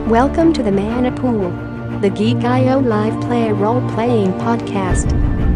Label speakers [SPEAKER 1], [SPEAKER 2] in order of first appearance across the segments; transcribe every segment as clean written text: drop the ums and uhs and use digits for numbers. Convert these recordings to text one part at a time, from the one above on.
[SPEAKER 1] Welcome to the Mana Pool, the Geek.io live play role-playing podcast.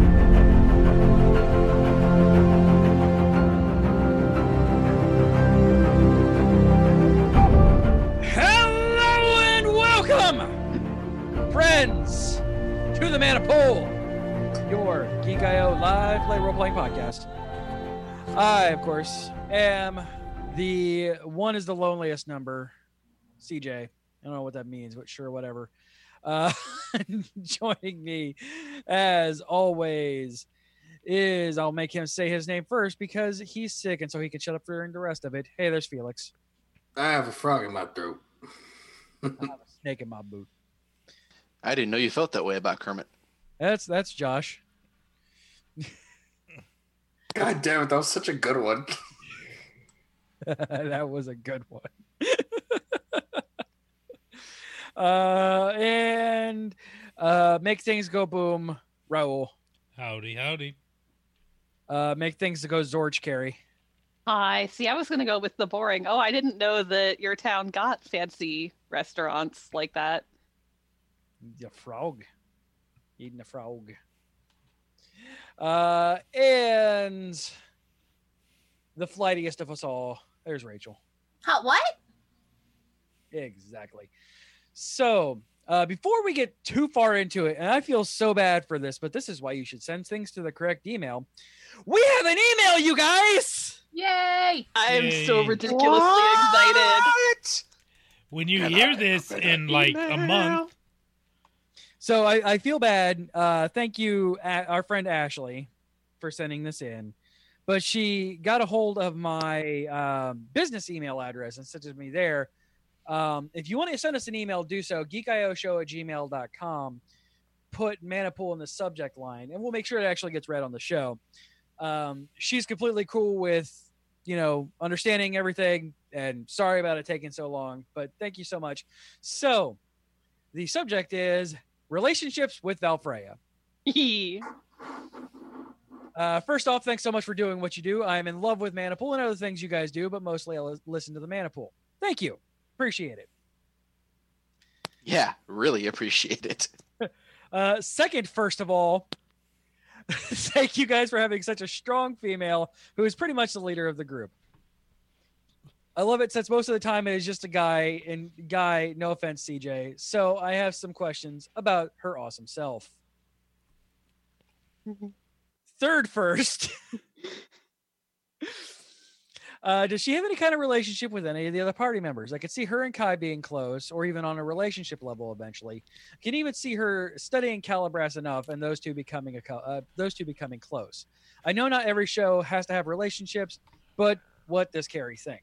[SPEAKER 2] Hello and welcome, friends, to the Mana Pool, your Geek.io live play role-playing podcast. I, of course, am the one is the loneliest number, CJ. I don't know what that means, but sure, whatever. Joining me, as always, is I'll make him say his name first because he's sick, and so he can shut up during the rest of it. Hey, there's Felix.
[SPEAKER 3] I have a frog in my throat.
[SPEAKER 2] I have a snake in my boot.
[SPEAKER 4] I didn't know you felt that way about Kermit.
[SPEAKER 2] That's Josh.
[SPEAKER 3] God damn it, that was such a good one.
[SPEAKER 2] That was a good one. And make things go boom, Raul.
[SPEAKER 5] Howdy.
[SPEAKER 2] Make things go Zorge Carey.
[SPEAKER 6] Hi. See, I was going to go with the boring. Oh, I didn't know that your town got fancy restaurants like that.
[SPEAKER 2] The frog. Eating a frog. And the flightiest of us all, there's Rachel.
[SPEAKER 7] Huh, what?
[SPEAKER 2] Exactly. So, before we get too far into it, and I feel so bad for this, but this is why you should send things to the correct email. We have an email, you guys!
[SPEAKER 7] Yay!
[SPEAKER 6] I'm
[SPEAKER 5] Yay.
[SPEAKER 6] so ridiculously excited.
[SPEAKER 5] When you hear this in like a month,
[SPEAKER 2] So I feel bad. Thank you, our friend Ashley, for sending this in. But she got a hold of my business email address and sent it to me there. If you want to send us an email, do so. geekioshow@gmail.com. Put Manapool in the subject line, and we'll make sure it actually gets read on the show. She's completely cool with, understanding everything, and sorry about it taking so long, but thank you so much. So the subject is relationships with Valfreya. First off, thanks so much for doing what you do. I am in love with Manapool and other things you guys do, but mostly I listen to the Manapool. Thank you. Appreciate it.
[SPEAKER 4] Yeah, really appreciate it.
[SPEAKER 2] Second, first of all, thank you guys for having such a strong female who is pretty much the leader of the group. I love it since most of the time it is just a guy, and no offense, CJ. So I have some questions about her awesome self. Third, first, does she have any kind of relationship with any of the other party members? I could see her and Kai being close, or even on a relationship level eventually. I can even see her studying Calibras enough, and those two becoming close. I know not every show has to have relationships, but what does Carrie think?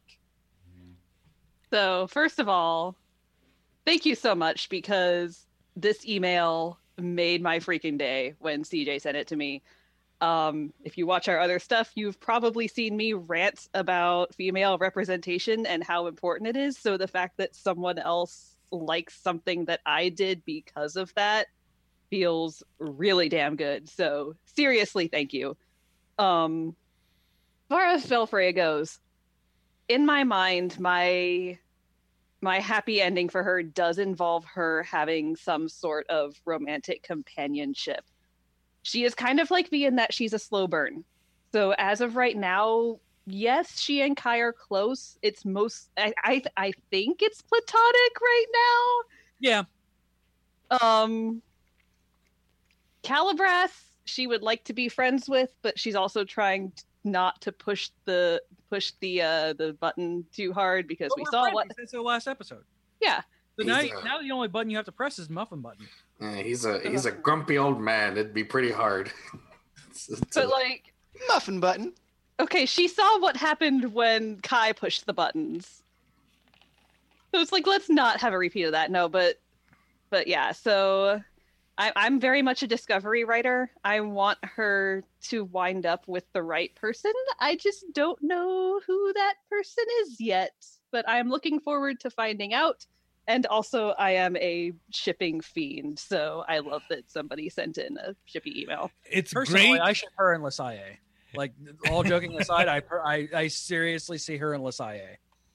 [SPEAKER 6] So, first of all, thank you so much, because this email made my freaking day when CJ sent it to me. If you watch our other stuff, you've probably seen me rant about female representation and how important it is. So the fact that someone else likes something that I did because of that feels really damn good. So seriously, thank you. As far as Valfreya goes, in my mind, my happy ending for her does involve her having some sort of romantic companionship. She is kind of like me in that she's a slow burn. So as of right now, yes, she and Kai are close. It's I think it's platonic right now.
[SPEAKER 2] Yeah.
[SPEAKER 6] Calibras, she would like to be friends with, but she's also trying not to push the button too hard, because we saw what
[SPEAKER 2] since the last episode.
[SPEAKER 6] Yeah.
[SPEAKER 2] So now the only button you have to press is muffin button.
[SPEAKER 3] Yeah, he's a grumpy old man. It'd be pretty hard.
[SPEAKER 6] But like,
[SPEAKER 4] Muffin button.
[SPEAKER 6] okay, she saw what happened when Kai pushed the buttons. So it's like, let's not have a repeat of that. No, but yeah, so I'm very much a discovery writer. I want her to wind up with the right person. I just don't know who that person is yet, but I'm looking forward to finding out. And also, I am a shipping fiend, so I love that somebody sent in a shippy email.
[SPEAKER 5] it's
[SPEAKER 2] Personally,
[SPEAKER 5] great.
[SPEAKER 2] I ship her and Lasalle. Like, all joking aside, I seriously see her and Lasalle.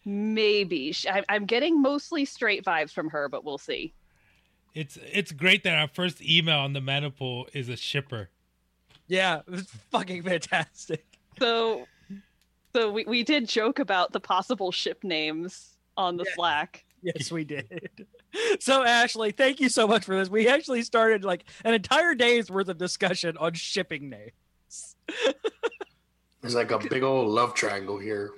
[SPEAKER 6] Maybe. I'm getting mostly straight vibes from her, but we'll see.
[SPEAKER 5] It's great that our first email on the Manipool is a shipper.
[SPEAKER 2] Yeah, it was fucking fantastic.
[SPEAKER 6] So we did joke about the possible ship names on the Slack.
[SPEAKER 2] Yes, we did. So, Ashley, thank you so much for this. We actually started like an entire day's worth of discussion on shipping names.
[SPEAKER 3] There's like a big old love triangle here.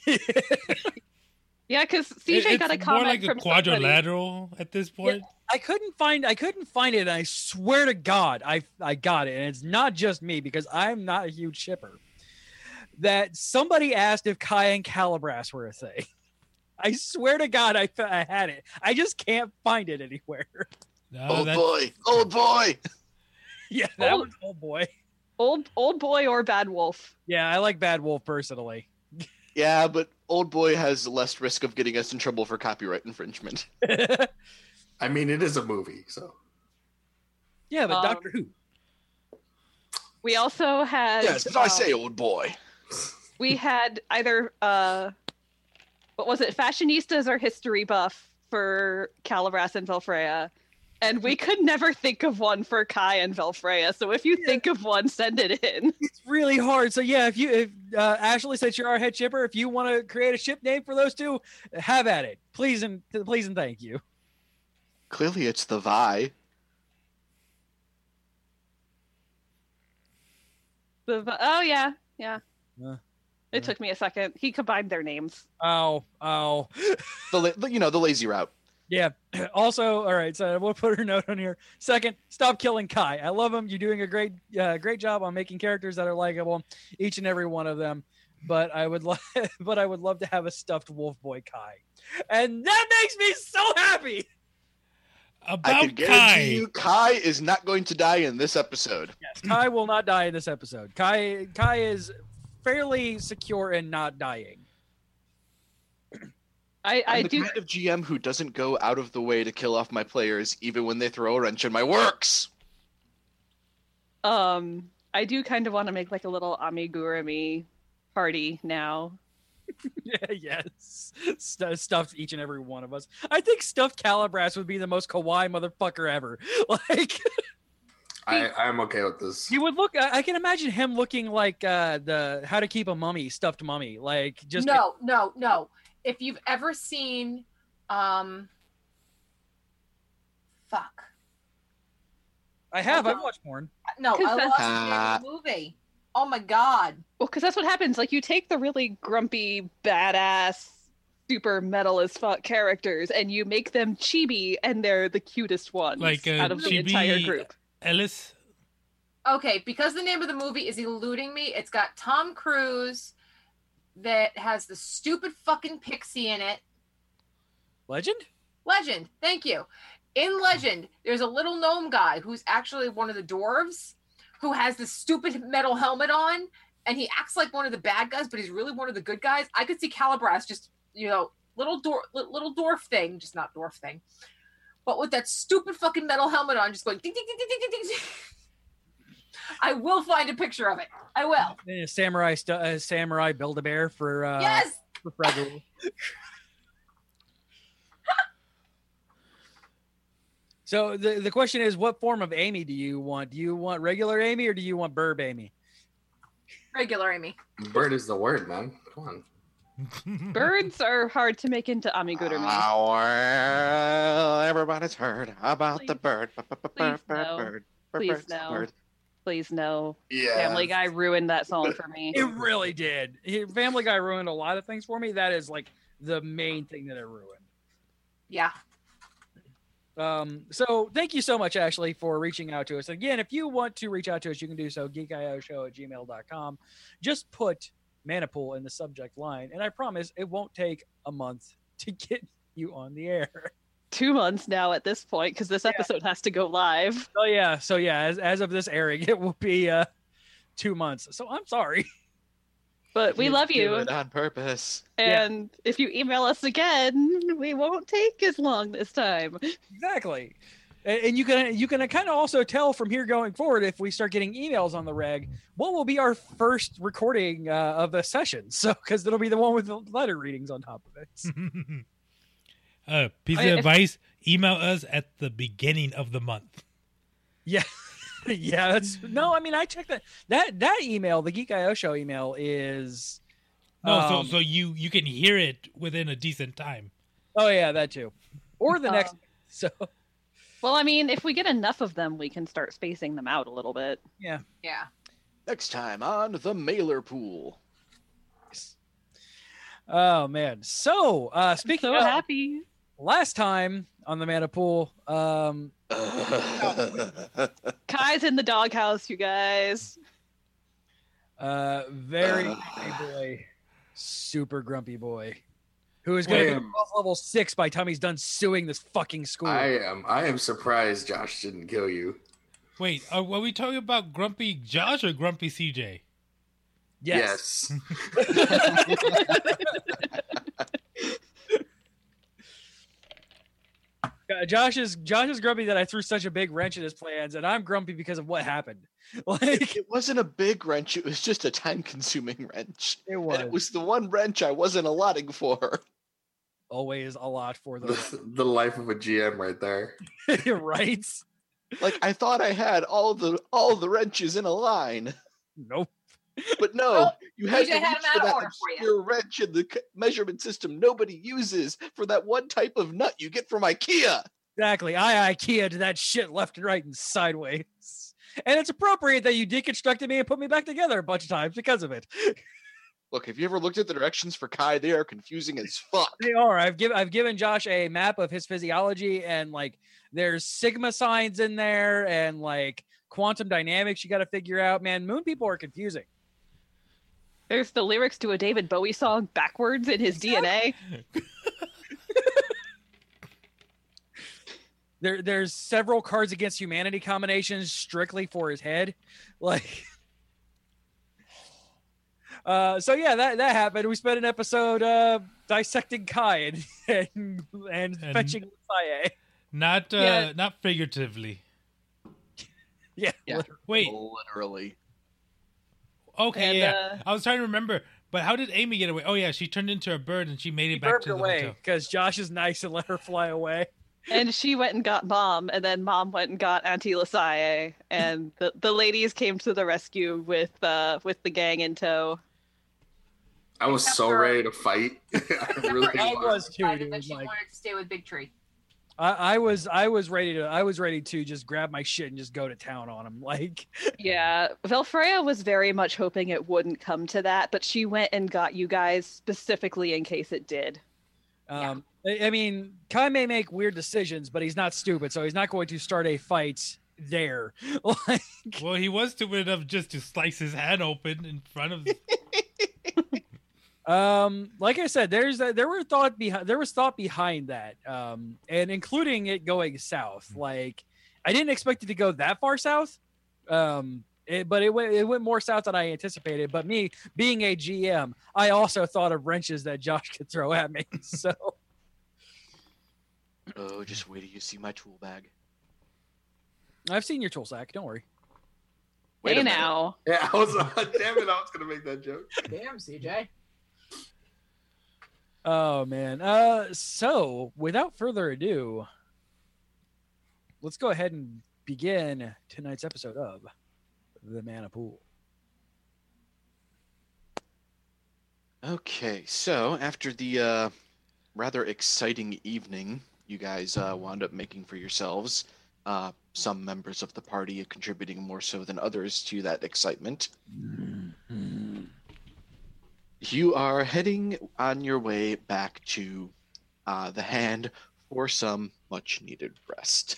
[SPEAKER 6] Yeah, because CJ got a
[SPEAKER 5] It's more
[SPEAKER 6] comment
[SPEAKER 5] like a
[SPEAKER 6] from somebody.
[SPEAKER 5] quadrilateral at this point.
[SPEAKER 2] I couldn't find it, and I swear to God, I got it, and it's not just me because I'm not a huge shipper. That somebody asked if Kai and Calibras were a thing. I swear to God, I had it. I just can't find it anywhere.
[SPEAKER 5] No,
[SPEAKER 4] Old boy.
[SPEAKER 2] Yeah, that was Old Boy.
[SPEAKER 6] Old boy or Bad Wolf.
[SPEAKER 2] Yeah, I like Bad Wolf personally.
[SPEAKER 4] Yeah, but old boy has less risk of getting us in trouble for copyright infringement.
[SPEAKER 3] I mean, it is a movie, so.
[SPEAKER 2] Yeah, but Doctor Who.
[SPEAKER 6] We also had.
[SPEAKER 4] Yes, but I say old boy.
[SPEAKER 6] We had either what was it, fashionistas or history buff for Calibras and Velfreya, and we could never think of one for Kai and Velfreya. So if you think of one, send it in.
[SPEAKER 2] It's really hard. So yeah, if Ashley says you're our head shipper, if you want to create a ship name for those two, have at it. Please and thank you.
[SPEAKER 4] Clearly, it's the Vi.
[SPEAKER 6] Oh yeah.
[SPEAKER 2] Uh,
[SPEAKER 6] It took me a second. He combined their names.
[SPEAKER 2] Oh.
[SPEAKER 4] The lazy route.
[SPEAKER 2] Yeah. Also, all right. So we'll put her note on here. Second, stop killing Kai. I love him. You're doing a great job on making characters that are likable, each and every one of them. But I would love to have a stuffed Wolf Boy Kai, and that makes me so happy.
[SPEAKER 4] I
[SPEAKER 5] About
[SPEAKER 4] can guarantee you, Kai is not going to die in this episode.
[SPEAKER 2] Yes, Kai will not die in this episode. Kai is fairly secure in not dying.
[SPEAKER 6] I
[SPEAKER 4] I'm the
[SPEAKER 6] do.
[SPEAKER 4] kind of GM who doesn't go out of the way to kill off my players, even when they throw a wrench in my works.
[SPEAKER 6] I do kind of want to make like a little amigurumi party now.
[SPEAKER 2] Yes, stuffed each and every one of us. I think stuffed Calibras would be the most kawaii motherfucker ever. Like,
[SPEAKER 3] I'm okay with this.
[SPEAKER 2] he would look. I can imagine him looking like the How to Keep a Mummy stuffed mummy. Like, just
[SPEAKER 7] No. If you've ever seen, fuck.
[SPEAKER 2] I have. I've watched porn.
[SPEAKER 7] No, I
[SPEAKER 6] Confess-
[SPEAKER 7] lost the name of the movie. Oh my god.
[SPEAKER 6] Well, because that's what happens. Like, you take the really grumpy, badass, super metal as fuck characters, and you make them chibi, and they're the cutest ones
[SPEAKER 5] Like
[SPEAKER 6] out of the
[SPEAKER 5] chibi
[SPEAKER 6] entire group.
[SPEAKER 5] Ellis.
[SPEAKER 7] Okay, because the name of the movie is eluding me, it's got Tom Cruise that has the stupid fucking pixie in it.
[SPEAKER 2] Legend.
[SPEAKER 7] Legend, thank you. In Legend, there's a little gnome guy who's actually one of the dwarves who has this stupid metal helmet on, and he acts like one of the bad guys, but he's really one of the good guys. I could see Calibras just, little dwarf thing, just not dwarf thing, but with that stupid fucking metal helmet on, just going ding ding ding ding ding ding ding. I will find a picture of it. I will.
[SPEAKER 2] Yeah, samurai Build-A-Bear for
[SPEAKER 7] Yes.
[SPEAKER 2] for Fred. So the question is, what form of Amy do you want? Do you want regular Amy or do you want Burb Amy?
[SPEAKER 7] Regular Amy.
[SPEAKER 3] Bird is the word, man. Come on.
[SPEAKER 6] Birds are hard to make into amigurumi.
[SPEAKER 4] Well, everybody's heard about the bird.
[SPEAKER 6] Please no.
[SPEAKER 4] Bird.
[SPEAKER 6] Please no.
[SPEAKER 4] Bird.
[SPEAKER 6] Please no.
[SPEAKER 3] Yeah.
[SPEAKER 6] Family Guy ruined that song for me.
[SPEAKER 2] It really did. Family Guy ruined a lot of things for me. That is like the main thing that it ruined.
[SPEAKER 7] Yeah.
[SPEAKER 2] So thank you so much, Ashley, for reaching out to us. Again, if you want to reach out to us, you can do so, geekioshow@gmail.com. Just put Manipool in the subject line, and I promise it won't take a month to get you on the air.
[SPEAKER 6] 2 months now at this point, because this episode has to go live.
[SPEAKER 2] So yeah, as of this airing, it will be 2 months. So I'm sorry.
[SPEAKER 6] But we love
[SPEAKER 4] Do
[SPEAKER 6] you.
[SPEAKER 4] it on purpose.
[SPEAKER 6] And if you email us again, we won't take as long this time.
[SPEAKER 2] Exactly. And you can kind of also tell from here going forward, if we start getting emails on the reg, what will be our first recording of the session. So because it'll be the one with the letter readings on top of it.
[SPEAKER 5] Piece of advice: email us at the beginning of the month.
[SPEAKER 2] Yeah. Yeah, that's no. I mean, I checked that email. The Geek IO show email is
[SPEAKER 5] no. So you can hear it within a decent time.
[SPEAKER 2] Oh yeah, that too, or the next. So.
[SPEAKER 6] Well, I mean, if we get enough of them, we can start spacing them out a little bit.
[SPEAKER 2] Yeah.
[SPEAKER 7] Yeah.
[SPEAKER 4] Next time on the mailer pool.
[SPEAKER 2] Oh man. So speaking
[SPEAKER 6] So
[SPEAKER 2] of
[SPEAKER 6] happy.
[SPEAKER 2] last time on the Mana Pool,
[SPEAKER 6] Kai's in the doghouse, you guys.
[SPEAKER 2] very grumpy boy, super grumpy boy, who is going to be level 6 by the time he's done suing this fucking school.
[SPEAKER 3] I am surprised Josh didn't kill you.
[SPEAKER 5] Wait, are we talking about Grumpy Josh or Grumpy CJ?
[SPEAKER 2] Yes. Josh is grumpy that I threw such a big wrench in his plans, and I'm grumpy because of what happened. Like,
[SPEAKER 4] It wasn't a big wrench, it was just a time-consuming wrench.
[SPEAKER 2] it was,
[SPEAKER 4] And it was the one wrench I wasn't allotting for.
[SPEAKER 2] always a lot for the
[SPEAKER 3] The life of a GM right there.
[SPEAKER 2] right?
[SPEAKER 4] Like, I thought I had all the wrenches in a line.
[SPEAKER 2] Nope.
[SPEAKER 4] But no,
[SPEAKER 7] Well,
[SPEAKER 4] you had to
[SPEAKER 7] PJ had
[SPEAKER 4] reach
[SPEAKER 7] them
[SPEAKER 4] for
[SPEAKER 7] out of
[SPEAKER 4] that
[SPEAKER 7] order for you.
[SPEAKER 4] obscure wrench in the measurement system nobody uses for that one type of nut you get from IKEA.
[SPEAKER 2] Exactly. I IKEA'd that shit left and right and sideways. And it's appropriate that you deconstructed me and put me back together a bunch of times because of it.
[SPEAKER 4] Look, have you ever looked at the directions for Kai? They are confusing as fuck.
[SPEAKER 2] They are. I've given Josh a map of his physiology, and like there's sigma signs in there and like quantum dynamics you got to figure out. Man, moon people are confusing.
[SPEAKER 6] There's the lyrics to a David Bowie song backwards in his DNA.
[SPEAKER 2] There's several Cards Against Humanity combinations strictly for his head. Like, so yeah, that happened. We spent an episode dissecting Kai and fetching Messiah.
[SPEAKER 5] Not figuratively.
[SPEAKER 2] Yeah.
[SPEAKER 5] Wait.
[SPEAKER 4] Literally.
[SPEAKER 5] Okay,
[SPEAKER 6] And,
[SPEAKER 5] yeah. I was trying to remember, but how did Amy get away? Oh yeah, she turned into a bird and she made it
[SPEAKER 2] He
[SPEAKER 5] back
[SPEAKER 2] burped
[SPEAKER 5] to the
[SPEAKER 2] away
[SPEAKER 5] hotel.
[SPEAKER 2] because Josh is nice and let her fly away.
[SPEAKER 6] And she went and got Mom, and then Mom went and got Auntie Lasalle, and the ladies came to the rescue with the gang in tow.
[SPEAKER 3] I was
[SPEAKER 7] Except
[SPEAKER 3] so
[SPEAKER 7] for-
[SPEAKER 3] ready to fight. I really
[SPEAKER 2] I
[SPEAKER 3] was.
[SPEAKER 2] was too,
[SPEAKER 7] Decided
[SPEAKER 2] dude.
[SPEAKER 7] that she
[SPEAKER 2] Like,
[SPEAKER 7] wanted to stay with Big Tree.
[SPEAKER 2] I was ready to just grab my shit and just go to town on him. Like,
[SPEAKER 6] Yeah, Velfreya was very much hoping it wouldn't come to that, but she went and got you guys specifically in case it did.
[SPEAKER 2] I mean, Kai may make weird decisions, but he's not stupid, so he's not going to start a fight there. Like,
[SPEAKER 5] Well, he was stupid enough just to slice his hand open in front of.
[SPEAKER 2] like I said, there was thought behind that, and including it going south. Like, I didn't expect it to go that far south, but it went more south than I anticipated. But me being a GM, I also thought of wrenches that Josh could throw at me. So
[SPEAKER 4] Oh, just wait till you see my tool bag.
[SPEAKER 2] I've seen your tool sack. Don't worry.
[SPEAKER 4] Wait a
[SPEAKER 6] Hey
[SPEAKER 4] minute.
[SPEAKER 6] now.
[SPEAKER 3] Yeah, I was. Damn it! I was gonna make that joke.
[SPEAKER 7] Damn, CJ.
[SPEAKER 2] Oh man. So without further ado, let's go ahead and begin tonight's episode of the Mana Pool.
[SPEAKER 4] Okay, so after the rather exciting evening you guys wound up making for yourselves, some members of the party contributing more so than others to that excitement, you are heading on your way back to the Hand for some much-needed rest.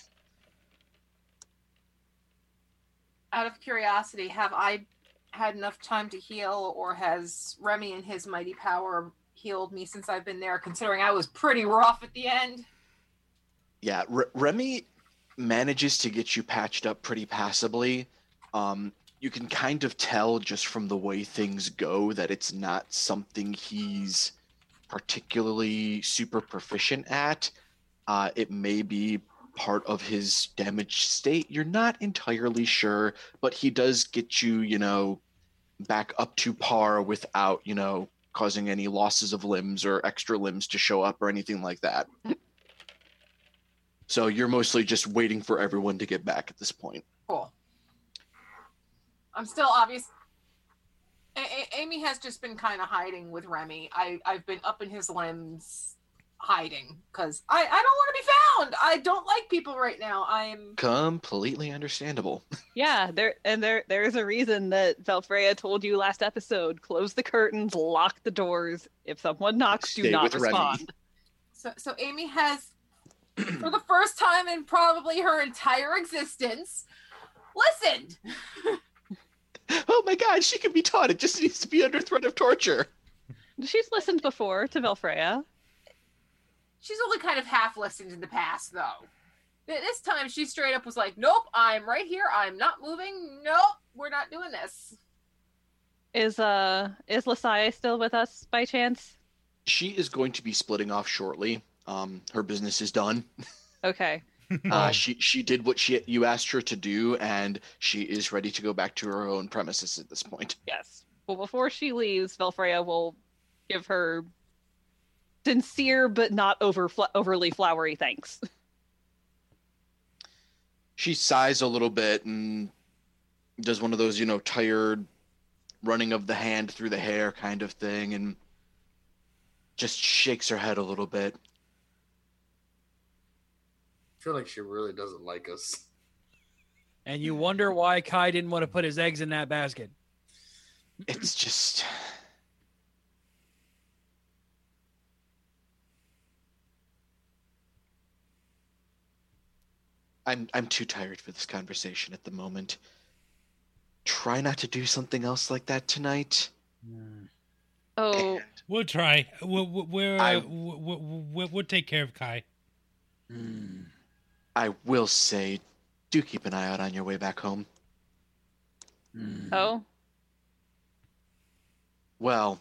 [SPEAKER 7] Out of curiosity, have I had enough time to heal, or has Remy and his mighty power healed me since I've been there, considering I was pretty rough at the end?
[SPEAKER 4] Yeah, Remy manages to get you patched up pretty passably. You can kind of tell just from the way things go that it's not something he's particularly super proficient at. It may be part of his damaged state. You're not entirely sure, but he does get you, back up to par without, causing any losses of limbs or extra limbs to show up or anything like that. So you're mostly just waiting for everyone to get back at this point.
[SPEAKER 7] Cool. I'm still obvious. Amy has just been kind of hiding with Remy. I've been up in his limbs hiding because I don't want to be found. I don't like people right now. I'm
[SPEAKER 4] completely understandable.
[SPEAKER 6] Yeah, there's a reason that Valfreya told you last episode: close the curtains, lock the doors. If someone knocks, do
[SPEAKER 4] Stay
[SPEAKER 6] not
[SPEAKER 4] with Remy.
[SPEAKER 6] respond.
[SPEAKER 7] So Amy has, for the first time in probably her entire existence, listened.
[SPEAKER 4] Oh my god, she can be taught. It just needs to be under threat of torture.
[SPEAKER 6] She's listened before to Valfreya.
[SPEAKER 7] She's only kind of half listened in the past, though. This time, she straight up was like, nope, I'm right here. I'm not moving. Nope, we're not doing this.
[SPEAKER 6] Is Lasai still with us by chance?
[SPEAKER 4] She is going to be splitting off shortly. Her business is done.
[SPEAKER 6] Okay.
[SPEAKER 4] She did what you asked her to do, and she is ready to go back to her own premises at this point.
[SPEAKER 6] Yes. Well, before she leaves, Valfreya will give her sincere but not overly flowery thanks.
[SPEAKER 4] She sighs a little bit and does one of those, tired running of the hand through the hair kind of thing, and just shakes her head a little bit.
[SPEAKER 3] I feel like she really doesn't like us.
[SPEAKER 2] And you wonder why Kai didn't want to put his eggs in that basket.
[SPEAKER 4] It's just... I'm too tired for this conversation at the moment. Try not to do something else like that tonight.
[SPEAKER 6] Oh,
[SPEAKER 4] And
[SPEAKER 5] We'll try. We'll take care of Kai.
[SPEAKER 4] I will say, do keep an eye out on your way back home.
[SPEAKER 6] oh,
[SPEAKER 4] Well,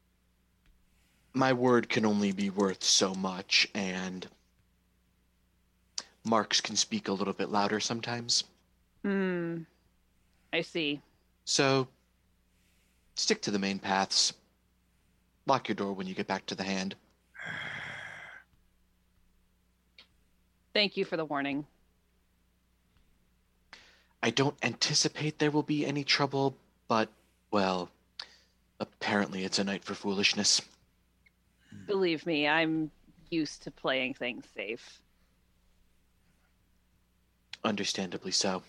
[SPEAKER 4] my word can only be worth so much, and marks can speak a little bit louder sometimes.
[SPEAKER 6] I see.
[SPEAKER 4] So, stick to the main paths. Lock your door when you get back to the hand.
[SPEAKER 6] Thank you for the warning.
[SPEAKER 4] I don't anticipate there will be any trouble, but, well, apparently it's a night for foolishness.
[SPEAKER 6] Believe me, I'm used to playing things safe.
[SPEAKER 4] Understandably so.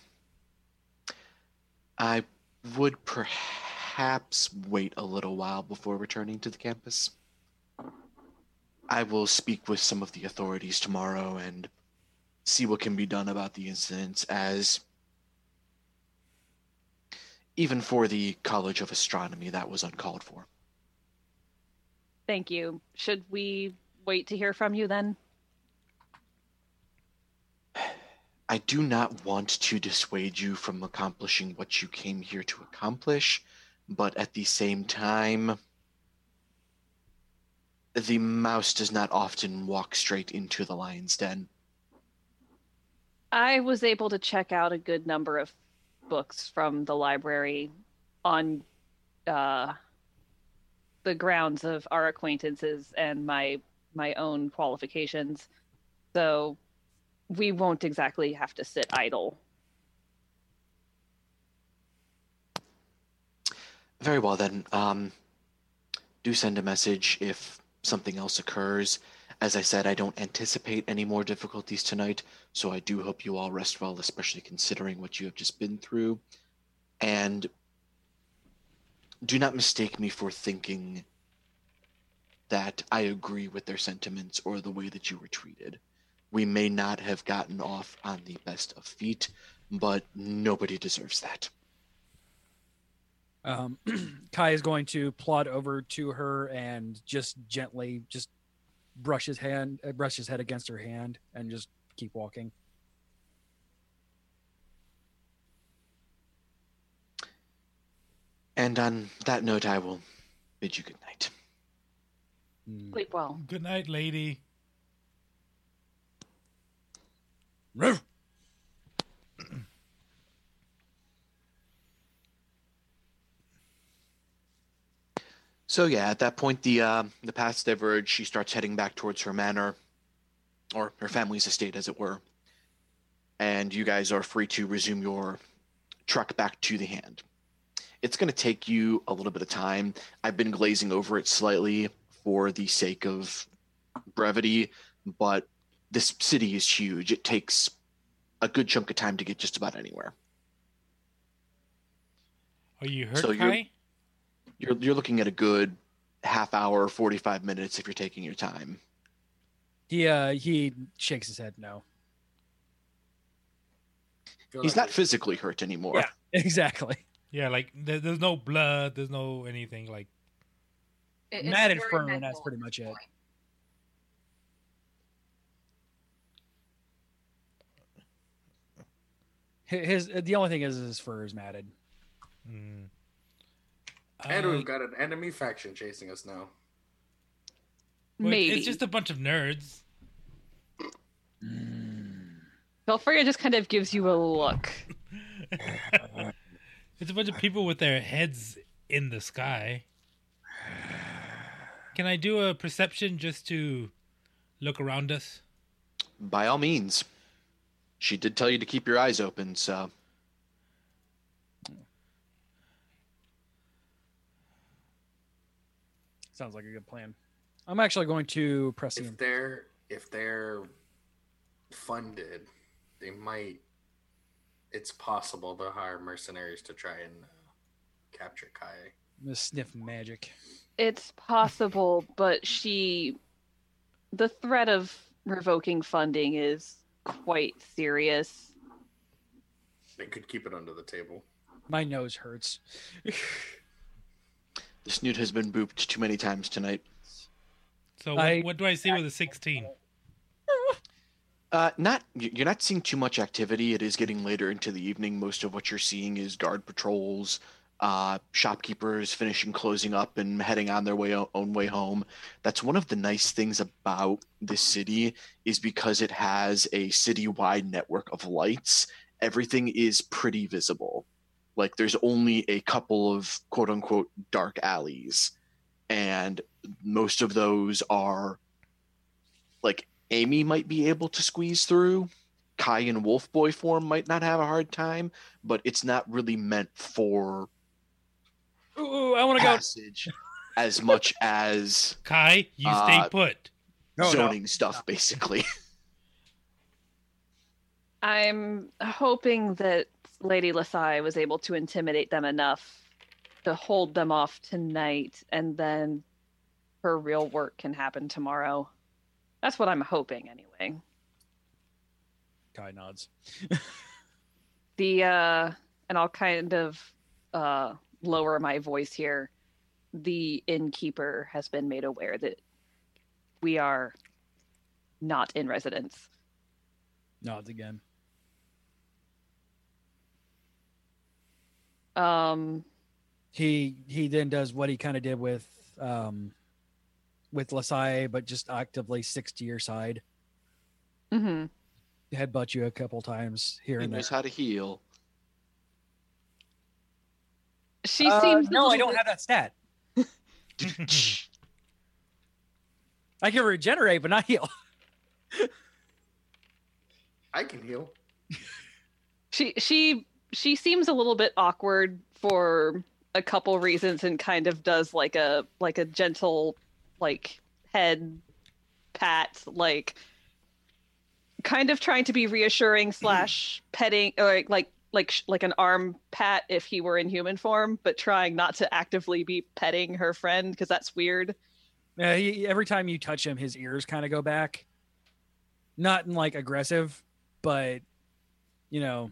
[SPEAKER 4] I would perhaps wait a little while before returning to the campus. I will speak with some of the authorities tomorrow and see what can be done about the incidents, as even for the College of Astronomy, that was uncalled for.
[SPEAKER 6] Thank you. Should we wait to hear from you then?
[SPEAKER 4] I do not want to dissuade you from accomplishing what you came here to accomplish, but at the same time, the mouse does not often walk straight into the lion's den.
[SPEAKER 6] I was able to check out a good number of books from the library on the grounds of our acquaintances and my own qualifications. So we won't exactly have to sit idle.
[SPEAKER 4] Very well then. Do send a message if something else occurs. As I said, I don't anticipate any more difficulties tonight, so I do hope you all rest well, especially considering what you have just been through. And do not mistake me for thinking that I agree with their sentiments or the way that you were treated. We may not have gotten off on the best of feet, but nobody deserves that.
[SPEAKER 2] Kai is going to plod over to her and just gently brush his head against her hand and just keep walking.
[SPEAKER 4] And on that note, I will bid you good night.
[SPEAKER 6] Sleep well.
[SPEAKER 5] Good night, lady.
[SPEAKER 4] So yeah, at that point, the paths diverge. She starts heading back towards her manor, or her family's estate, as it were. And you guys are free to resume your trek back to the Hand. It's going to take you a little bit of time. I've been glazing over it slightly for the sake of brevity, but this city is huge. It takes a good chunk of time to get just about anywhere.
[SPEAKER 5] Are you hurt,
[SPEAKER 4] So
[SPEAKER 5] Kai?
[SPEAKER 4] You're looking at a good half hour, 45 minutes if you're taking your time.
[SPEAKER 2] He shakes his head no.
[SPEAKER 4] He's not physically hurt anymore.
[SPEAKER 2] Yeah, exactly.
[SPEAKER 5] Yeah, like there's no blood, there's no anything like.
[SPEAKER 7] It's
[SPEAKER 2] Matted
[SPEAKER 7] very
[SPEAKER 2] fur, and
[SPEAKER 7] mental
[SPEAKER 2] that's pretty
[SPEAKER 7] at
[SPEAKER 2] much
[SPEAKER 7] this
[SPEAKER 2] it.
[SPEAKER 7] point.
[SPEAKER 2] The only thing is his fur is matted.
[SPEAKER 5] Mm.
[SPEAKER 3] And we've got an enemy faction chasing us now.
[SPEAKER 5] Well,
[SPEAKER 6] Maybe.
[SPEAKER 5] it's just a bunch of nerds.
[SPEAKER 6] Belfria just kind of gives you a look.
[SPEAKER 5] It's a bunch of people with their heads in the sky. Can I do a perception just to look around us?
[SPEAKER 4] By all means. She did tell you to keep your eyes open, so
[SPEAKER 2] Sounds like a good plan. I'm actually going to press
[SPEAKER 3] If
[SPEAKER 2] him.
[SPEAKER 3] they're funded, they might. It's possible to hire mercenaries to try and capture Kai.
[SPEAKER 2] I'm gonna sniff magic.
[SPEAKER 6] It's possible, but the threat of revoking funding is quite serious.
[SPEAKER 3] They could keep it under the table.
[SPEAKER 2] My nose hurts.
[SPEAKER 4] the snoot has been booped too many times tonight.
[SPEAKER 5] So
[SPEAKER 2] I-
[SPEAKER 5] what do I see with a 16?
[SPEAKER 4] You're not seeing too much activity. It is getting later into the evening. Most of what you're seeing is guard patrols, shopkeepers finishing closing up and heading on their own way home. That's one of the nice things about this city is because it has a citywide network of lights. Everything is pretty visible. Like there's only a couple of quote unquote dark alleys, and most of those are like Amy might be able to squeeze through. Kai in Wolf Boy form might not have a hard time, but it's not really meant for
[SPEAKER 2] Ooh, I want to go.
[SPEAKER 4] passage as much as
[SPEAKER 5] Kai, you stay
[SPEAKER 4] Uh,
[SPEAKER 5] put.
[SPEAKER 2] No, no.
[SPEAKER 4] zoning stuff, basically.
[SPEAKER 6] I'm hoping that Lady Lasai was able to intimidate them enough to hold them off tonight, and then her real work can happen tomorrow. That's what I'm hoping, anyway.
[SPEAKER 2] Kai nods.
[SPEAKER 6] And I'll kind of lower my voice here. The innkeeper has been made aware that we are not in residence.
[SPEAKER 2] Nods again. He then does what he kind of did with Lasai, but just actively sticks to your side.
[SPEAKER 6] Mm-hmm.
[SPEAKER 2] Headbutt you a couple times here
[SPEAKER 4] He
[SPEAKER 2] and there.
[SPEAKER 4] knows how to heal.
[SPEAKER 6] She seems a
[SPEAKER 2] No, I
[SPEAKER 6] little
[SPEAKER 2] don't
[SPEAKER 6] bit-
[SPEAKER 2] have that stat. I can regenerate, but not heal.
[SPEAKER 3] I can heal.
[SPEAKER 6] She seems a little bit awkward for a couple reasons, and kind of does like a gentle like head pat, like kind of trying to be reassuring slash petting, or like an arm pat if he were in human form, but trying not to actively be petting her friend because that's weird.
[SPEAKER 2] Yeah, every time you touch him, his ears kind of go back. Not in like aggressive, but you don't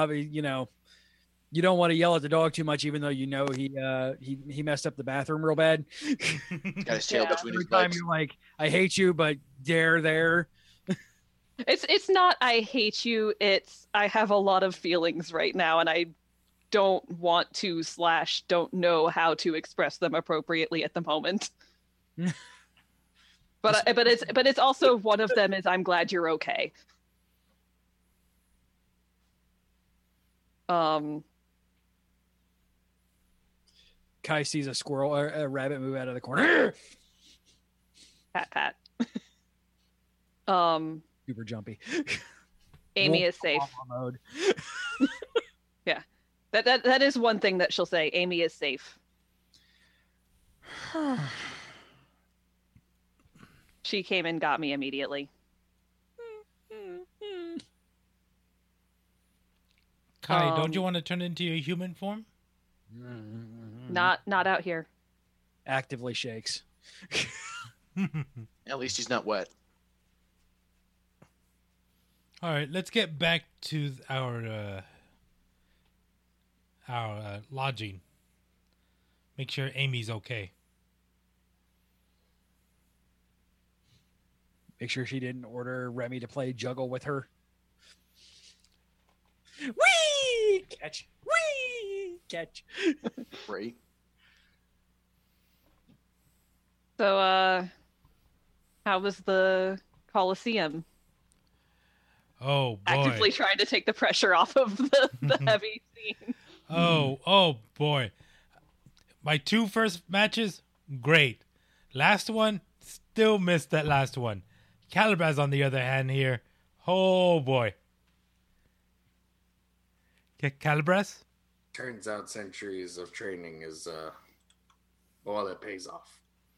[SPEAKER 2] want to yell at the dog too much, even though you know he messed up the bathroom real bad.
[SPEAKER 4] Got his tail
[SPEAKER 6] Yeah.
[SPEAKER 4] between
[SPEAKER 2] Every
[SPEAKER 4] his
[SPEAKER 2] time
[SPEAKER 4] legs.
[SPEAKER 2] you're like, I hate you, but there.
[SPEAKER 6] It's not I hate you, it's I have a lot of feelings right now and I don't want to / don't know how to express them appropriately at the moment. But it's also one of them is I'm glad you're okay.
[SPEAKER 2] Kai sees a squirrel or a rabbit move out of the corner.
[SPEAKER 6] Pat.
[SPEAKER 2] Super jumpy.
[SPEAKER 6] Amy
[SPEAKER 2] Wolf
[SPEAKER 6] is safe.
[SPEAKER 2] mode.
[SPEAKER 6] Yeah. That is one thing that she'll say. Amy is safe. She came and got me immediately.
[SPEAKER 5] Kai, don't you want to turn into your human form?
[SPEAKER 6] Not out here.
[SPEAKER 2] Actively shakes.
[SPEAKER 4] At least he's not wet.
[SPEAKER 5] All right, let's get back to our lodging. Make sure Amy's okay.
[SPEAKER 2] Make sure she didn't order Remy to play juggle with her. Whee! Catch. Whee! Catch.
[SPEAKER 4] Right.
[SPEAKER 6] So, how was the Coliseum?
[SPEAKER 5] Oh boy.
[SPEAKER 6] Actively trying to take the pressure off of the heavy scene.
[SPEAKER 5] Oh boy. My 2 first matches, great. Last one, still missed that last one. Calibraz, on the other hand, here, oh boy. Calibraz?
[SPEAKER 3] Turns out centuries of training is, well, it pays off.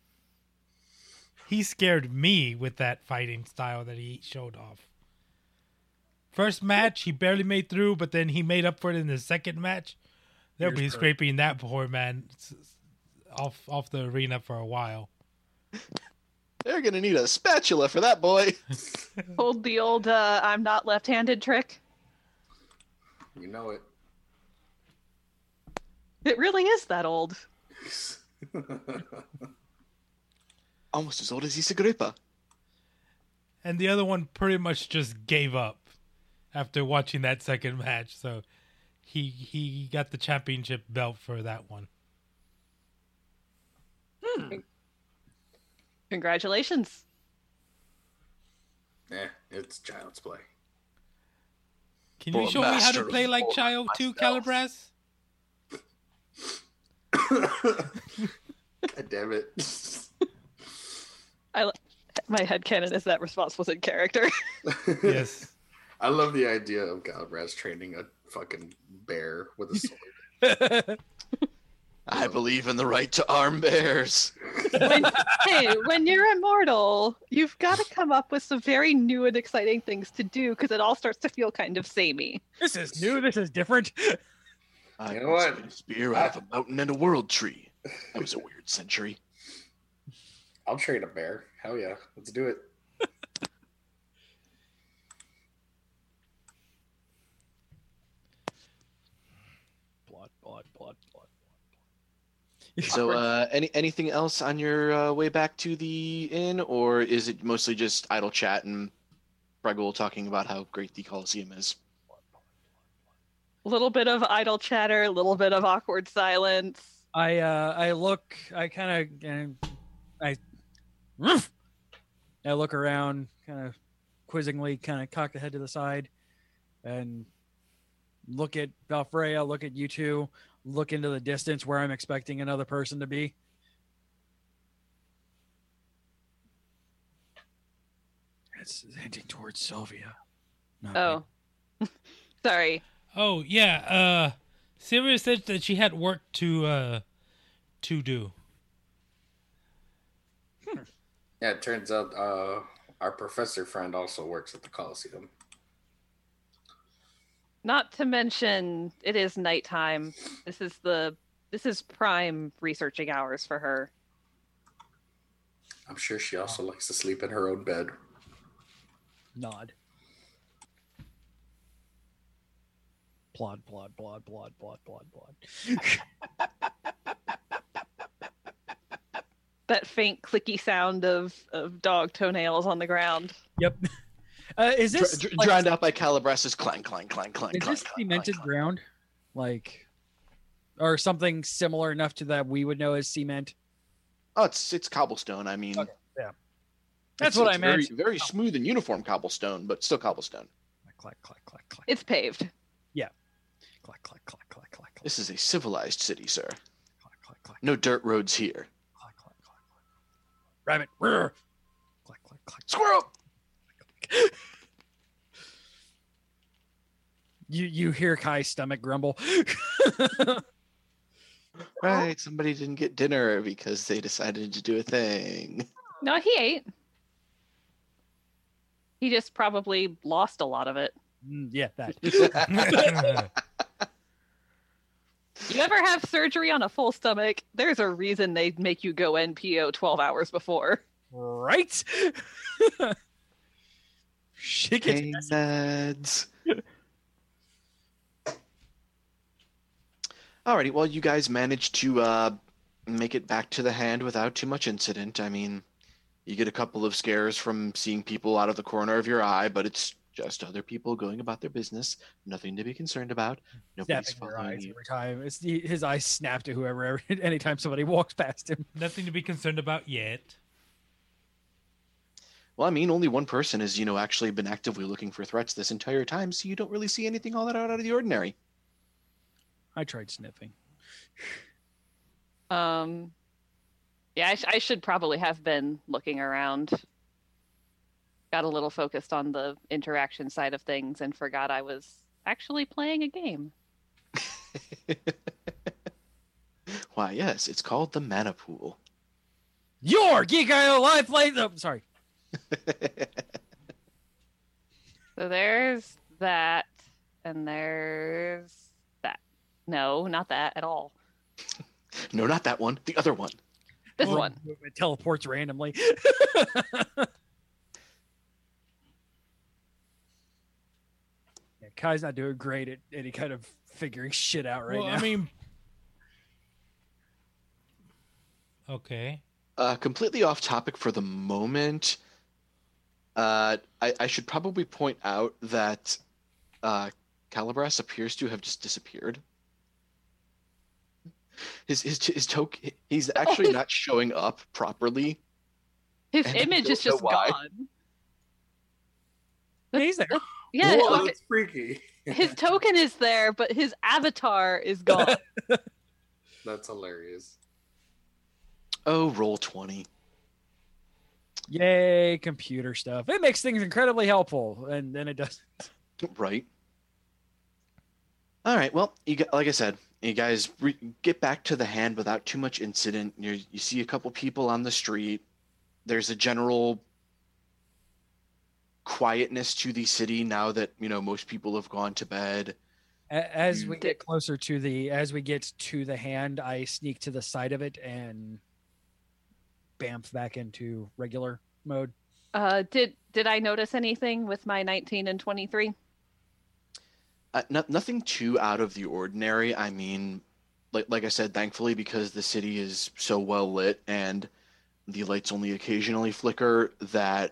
[SPEAKER 5] He scared me with that fighting style that he showed off. First match, he barely made through, but then he made up for it in the second match. They'll be scraping that poor man off the arena for a while.
[SPEAKER 4] They're gonna need a spatula for that boy.
[SPEAKER 6] Hold the old I'm not left-handed trick.
[SPEAKER 3] You know it.
[SPEAKER 6] It really is that old.
[SPEAKER 4] Almost as old as Isagripa.
[SPEAKER 5] And the other one pretty much just gave up after watching that second match. So he got the championship belt for that one.
[SPEAKER 6] Congratulations.
[SPEAKER 3] It's child's play.
[SPEAKER 5] Can you show me how to play like Child 2, Calibraz?
[SPEAKER 3] God damn it.
[SPEAKER 6] My headcanon is that Response was in character.
[SPEAKER 5] Yes.
[SPEAKER 3] I love the idea of Galbraith training a fucking bear with a sword.
[SPEAKER 4] I believe in the right to arm bears.
[SPEAKER 6] when you're immortal, you've got to come up with some very new and exciting things to do because it all starts to feel kind of samey.
[SPEAKER 2] This is new. This is different.
[SPEAKER 4] I
[SPEAKER 3] You know what?
[SPEAKER 4] spit a spear out of a mountain and a world tree. That was a weird century.
[SPEAKER 3] I'll train a bear. Hell yeah. Let's do it.
[SPEAKER 2] Blood.
[SPEAKER 4] So, anything else on your way back to the inn, or is it mostly just idle chat and Bregul talking about how great the Coliseum is?
[SPEAKER 6] A little bit of idle chatter, a little bit of awkward silence.
[SPEAKER 2] I look around, kind of quizzingly, kind of cock the head to the side, and look at Valfreya, look at you two, look into the distance where I'm expecting another person to be. It's hinting towards Sylvia.
[SPEAKER 6] Oh, sorry.
[SPEAKER 5] Oh, yeah. Sylvia said that she had work to do.
[SPEAKER 3] Yeah, it turns out our professor friend also works at the Coliseum.
[SPEAKER 6] Not to mention, it is nighttime. This is prime researching hours for her.
[SPEAKER 3] I'm sure she also likes to sleep in her own bed.
[SPEAKER 2] Nod. Plod.
[SPEAKER 6] That faint clicky sound of dog toenails on the ground.
[SPEAKER 2] Yep. Is this
[SPEAKER 4] drowned out by Calibraz's clang, clang, clang, clang,
[SPEAKER 2] Is
[SPEAKER 4] clang,
[SPEAKER 2] this
[SPEAKER 4] clang,
[SPEAKER 2] cemented
[SPEAKER 4] clang,
[SPEAKER 2] ground? Like, or something similar enough to that we would know as cement?
[SPEAKER 4] Oh, it's cobblestone. I mean,
[SPEAKER 2] Okay, yeah. That's
[SPEAKER 4] it's
[SPEAKER 2] what I meant.
[SPEAKER 4] Very, very smooth and uniform cobblestone, but still cobblestone.
[SPEAKER 2] Clack.
[SPEAKER 6] It's paved.
[SPEAKER 2] Clack, clack, clack, clack, clack, clack,
[SPEAKER 4] This is a civilized city, sir.
[SPEAKER 2] clack, clack, clack,
[SPEAKER 4] No dirt roads here.
[SPEAKER 2] clack, clack, clack, clack. Rabbit. Rrr. Clack, clack, clack.
[SPEAKER 4] Squirrel!
[SPEAKER 2] You hear Kai's stomach grumble.
[SPEAKER 4] Right, somebody didn't get dinner because they decided to do a thing.
[SPEAKER 6] No, he ate. He just probably lost a lot of it.
[SPEAKER 2] Yeah, that.
[SPEAKER 6] You ever have surgery on a full stomach? There's a reason they make you go NPO 12 hours before.
[SPEAKER 2] Right? Shit gets
[SPEAKER 4] Pain
[SPEAKER 2] messy.
[SPEAKER 4] meds. Alrighty, well, you guys managed to make it back to the hand without too much incident. I mean, you get a couple of scares from seeing people out of the corner of your eye, but it's just other people going about their business. Nothing to be concerned about. Nobody's
[SPEAKER 2] Snapping their
[SPEAKER 4] following
[SPEAKER 2] eyes
[SPEAKER 4] you.
[SPEAKER 2] every time. His eyes snap to whoever anytime somebody walks past him.
[SPEAKER 5] Nothing to be concerned about yet.
[SPEAKER 4] Well, I mean, only one person has, actually been actively looking for threats this entire time, so you don't really see anything all that out of the ordinary.
[SPEAKER 2] I tried sniffing.
[SPEAKER 6] Yeah, I should probably have been looking around. Got a little focused on the interaction side of things and forgot I was actually playing a game.
[SPEAKER 4] Why, yes, it's called the Mana Pool.
[SPEAKER 2] Your Geek.io live play. Oh, sorry.
[SPEAKER 6] So there's that, and there's that. No, not that at all.
[SPEAKER 4] No, not that one. The other one.
[SPEAKER 6] This one.
[SPEAKER 2] It teleports randomly. Yeah, Kai's not doing great at any kind of figuring shit out right
[SPEAKER 5] Well,
[SPEAKER 2] now.
[SPEAKER 5] I mean, okay.
[SPEAKER 4] Completely off topic for the moment. I should probably point out that Calibras appears to have just disappeared. His token, he's actually not showing up properly.
[SPEAKER 6] His
[SPEAKER 4] And I
[SPEAKER 6] image is
[SPEAKER 4] don't know
[SPEAKER 6] just
[SPEAKER 4] why.
[SPEAKER 6] gone.
[SPEAKER 2] He's there.
[SPEAKER 6] Yeah,
[SPEAKER 3] Whoa,
[SPEAKER 6] look,
[SPEAKER 3] that's freaky.
[SPEAKER 6] his token is there, but his avatar is gone.
[SPEAKER 3] That's hilarious.
[SPEAKER 4] Oh, roll 20.
[SPEAKER 2] Yay, computer stuff. It makes things incredibly helpful, and then it doesn't.
[SPEAKER 4] Right. All right. Well, like I said, you guys get back to the hand without too much incident. You see a couple people on the street. There's a general quietness to the city now that most people have gone to bed.
[SPEAKER 2] As we get closer to the hand, I sneak to the side of it and bamf back into regular mode.
[SPEAKER 6] Did I notice anything with my 19 and 23?
[SPEAKER 4] Nothing too out of the ordinary. I mean, like I said, thankfully, because the city is so well lit and the lights only occasionally flicker, that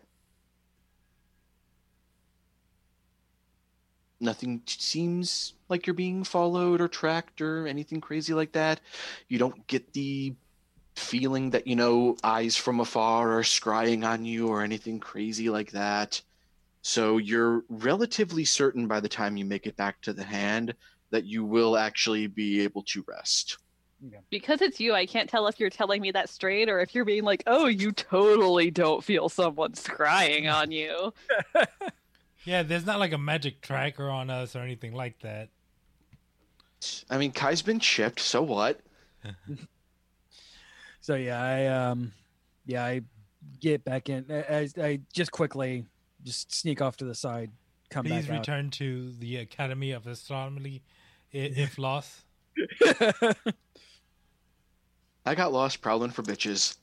[SPEAKER 4] nothing seems like you're being followed or tracked or anything crazy like that. You don't get the feeling that, eyes from afar are scrying on you or anything crazy like that. So you're relatively certain by the time you make it back to the hand that you will actually be able to rest.
[SPEAKER 6] Because it's you, I can't tell if you're telling me that straight or if you're being like, oh, you totally don't feel someone scrying on you.
[SPEAKER 5] Yeah, there's not like a magic tracker on us or anything like that.
[SPEAKER 4] I mean, Kai's been chipped, so what?
[SPEAKER 2] So yeah, I get back in. I just quickly sneak off to the side. Come
[SPEAKER 5] Please
[SPEAKER 2] back
[SPEAKER 5] return to the Academy of Astronomy if lost.
[SPEAKER 2] out.
[SPEAKER 4] I got lost prowling for bitches.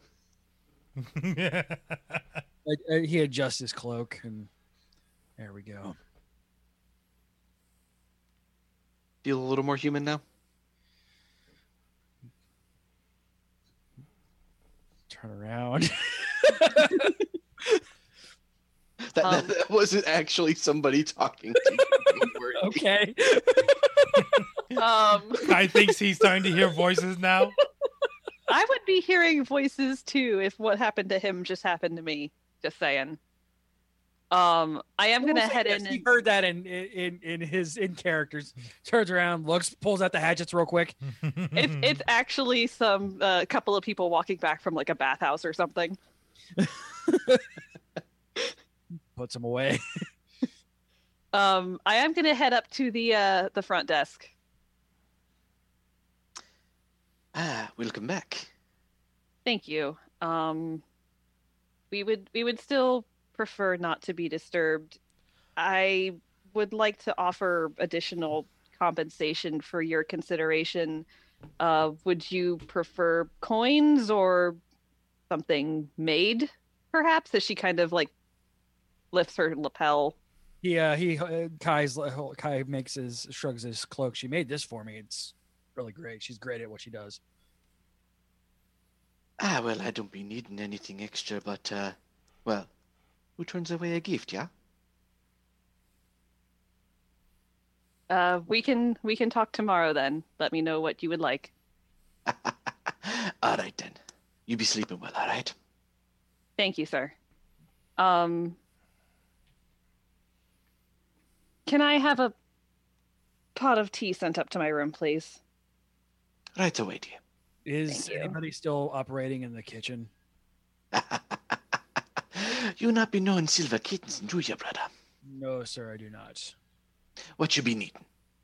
[SPEAKER 2] He adjusts his cloak, and there we go.
[SPEAKER 4] Feel a little more human now?
[SPEAKER 2] Turn around.
[SPEAKER 4] That wasn't actually somebody talking to you. Don't worry.
[SPEAKER 2] Okay.
[SPEAKER 5] I think he's starting to hear voices now.
[SPEAKER 6] I would be hearing voices too if what happened to him just happened to me. Just saying. I am gonna
[SPEAKER 2] We'll say
[SPEAKER 6] head
[SPEAKER 2] yes,
[SPEAKER 6] in.
[SPEAKER 2] He
[SPEAKER 6] And,
[SPEAKER 2] heard that in his characters. Turns around, looks, pulls out the hatchets real quick.
[SPEAKER 6] it's actually some couple of people walking back from like a bathhouse or something.
[SPEAKER 2] Puts him away.
[SPEAKER 6] I am gonna head up to the front desk.
[SPEAKER 4] Welcome back.
[SPEAKER 6] Thank you. We would still prefer not to be disturbed. I would like to offer additional compensation for your consideration. Would you prefer coins or something made, perhaps? As she kind of like lifts her lapel.
[SPEAKER 2] Kai shrugs his cloak. She made this for me. It's really great. She's great at what she does.
[SPEAKER 4] Well, I don't be needing anything extra, but, well, who turns away a gift, yeah?
[SPEAKER 6] We can talk tomorrow then. Let me know what you would like.
[SPEAKER 4] All right, then. You be sleeping well, all right?
[SPEAKER 6] Thank you, sir. Can I have a pot of tea sent up to my room, please?
[SPEAKER 4] Right away, dear.
[SPEAKER 2] Is
[SPEAKER 6] Thank you.
[SPEAKER 2] anybody still operating in the kitchen?
[SPEAKER 4] You not be knowing silver kittens, do you, brother?
[SPEAKER 2] No, sir, I do not.
[SPEAKER 4] What you be needing?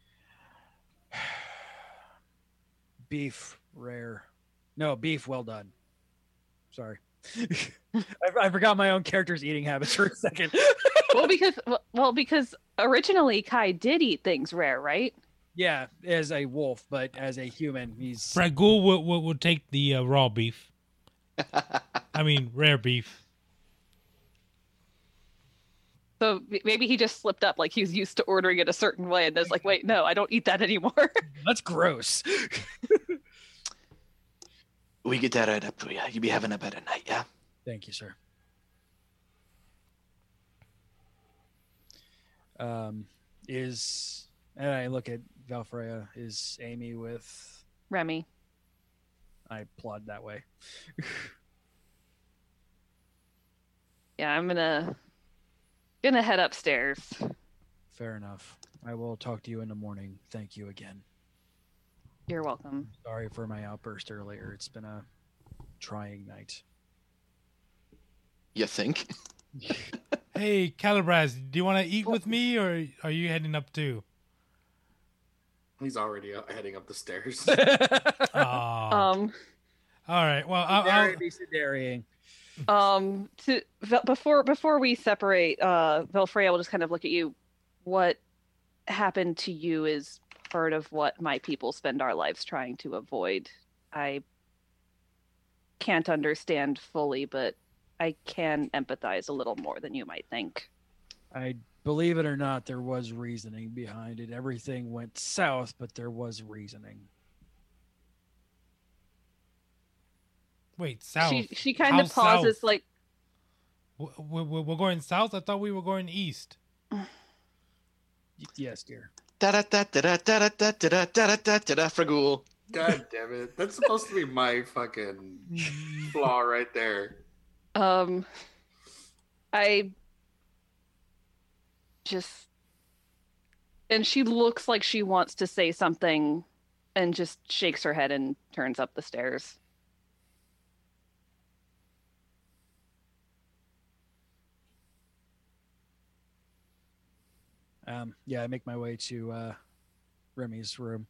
[SPEAKER 2] Beef rare. No, beef well done. Sorry. I forgot my own character's eating habits for a second.
[SPEAKER 6] because originally Kai did eat things rare, right?
[SPEAKER 2] Yeah, as a wolf, but as a human, he's
[SPEAKER 5] Fragul will take the raw beef. I mean, rare beef.
[SPEAKER 6] So maybe he just slipped up, like he was used to ordering it a certain way, and there's like, wait, no, I don't eat that anymore.
[SPEAKER 2] that's gross.
[SPEAKER 4] We get that right up to you. You be having a better night, yeah?
[SPEAKER 2] Thank you, sir. And I look at Valfreya. Is Amy with
[SPEAKER 6] Remy.
[SPEAKER 2] I plod that way.
[SPEAKER 6] Yeah, I'm gonna head upstairs.
[SPEAKER 2] Fair enough. I will talk to you in the morning. Thank you again.
[SPEAKER 6] You're welcome.
[SPEAKER 2] Sorry for my outburst earlier. It's been a trying night.
[SPEAKER 4] You think?
[SPEAKER 5] Hey, Calibraz, do you want to eat with me, or are you heading up too?
[SPEAKER 3] He's already heading up the stairs.
[SPEAKER 5] Aw. All right. Well, I'll
[SPEAKER 6] Before we separate, Valfreya will just kind of look at you. What happened to you is part of what my people spend our lives trying to avoid. I can't understand fully, but I can empathize a little more than you might think.
[SPEAKER 2] I believe it or not, there was reasoning behind it. Everything went south, but there was reasoning.
[SPEAKER 5] wait, south.
[SPEAKER 6] She kind
[SPEAKER 5] How
[SPEAKER 6] of pauses,
[SPEAKER 5] south?
[SPEAKER 6] like,
[SPEAKER 5] We're going south? I thought we were going east.
[SPEAKER 2] Yes, dear.
[SPEAKER 4] Da-da-da-da-da-da-da-da-da-da-da, Fragul.
[SPEAKER 3] God damn it. That's supposed to be my fucking flaw right there.
[SPEAKER 6] I just, and she looks like she wants to say something and just shakes her head and turns up the stairs.
[SPEAKER 2] Yeah, I make my way to Remy's room.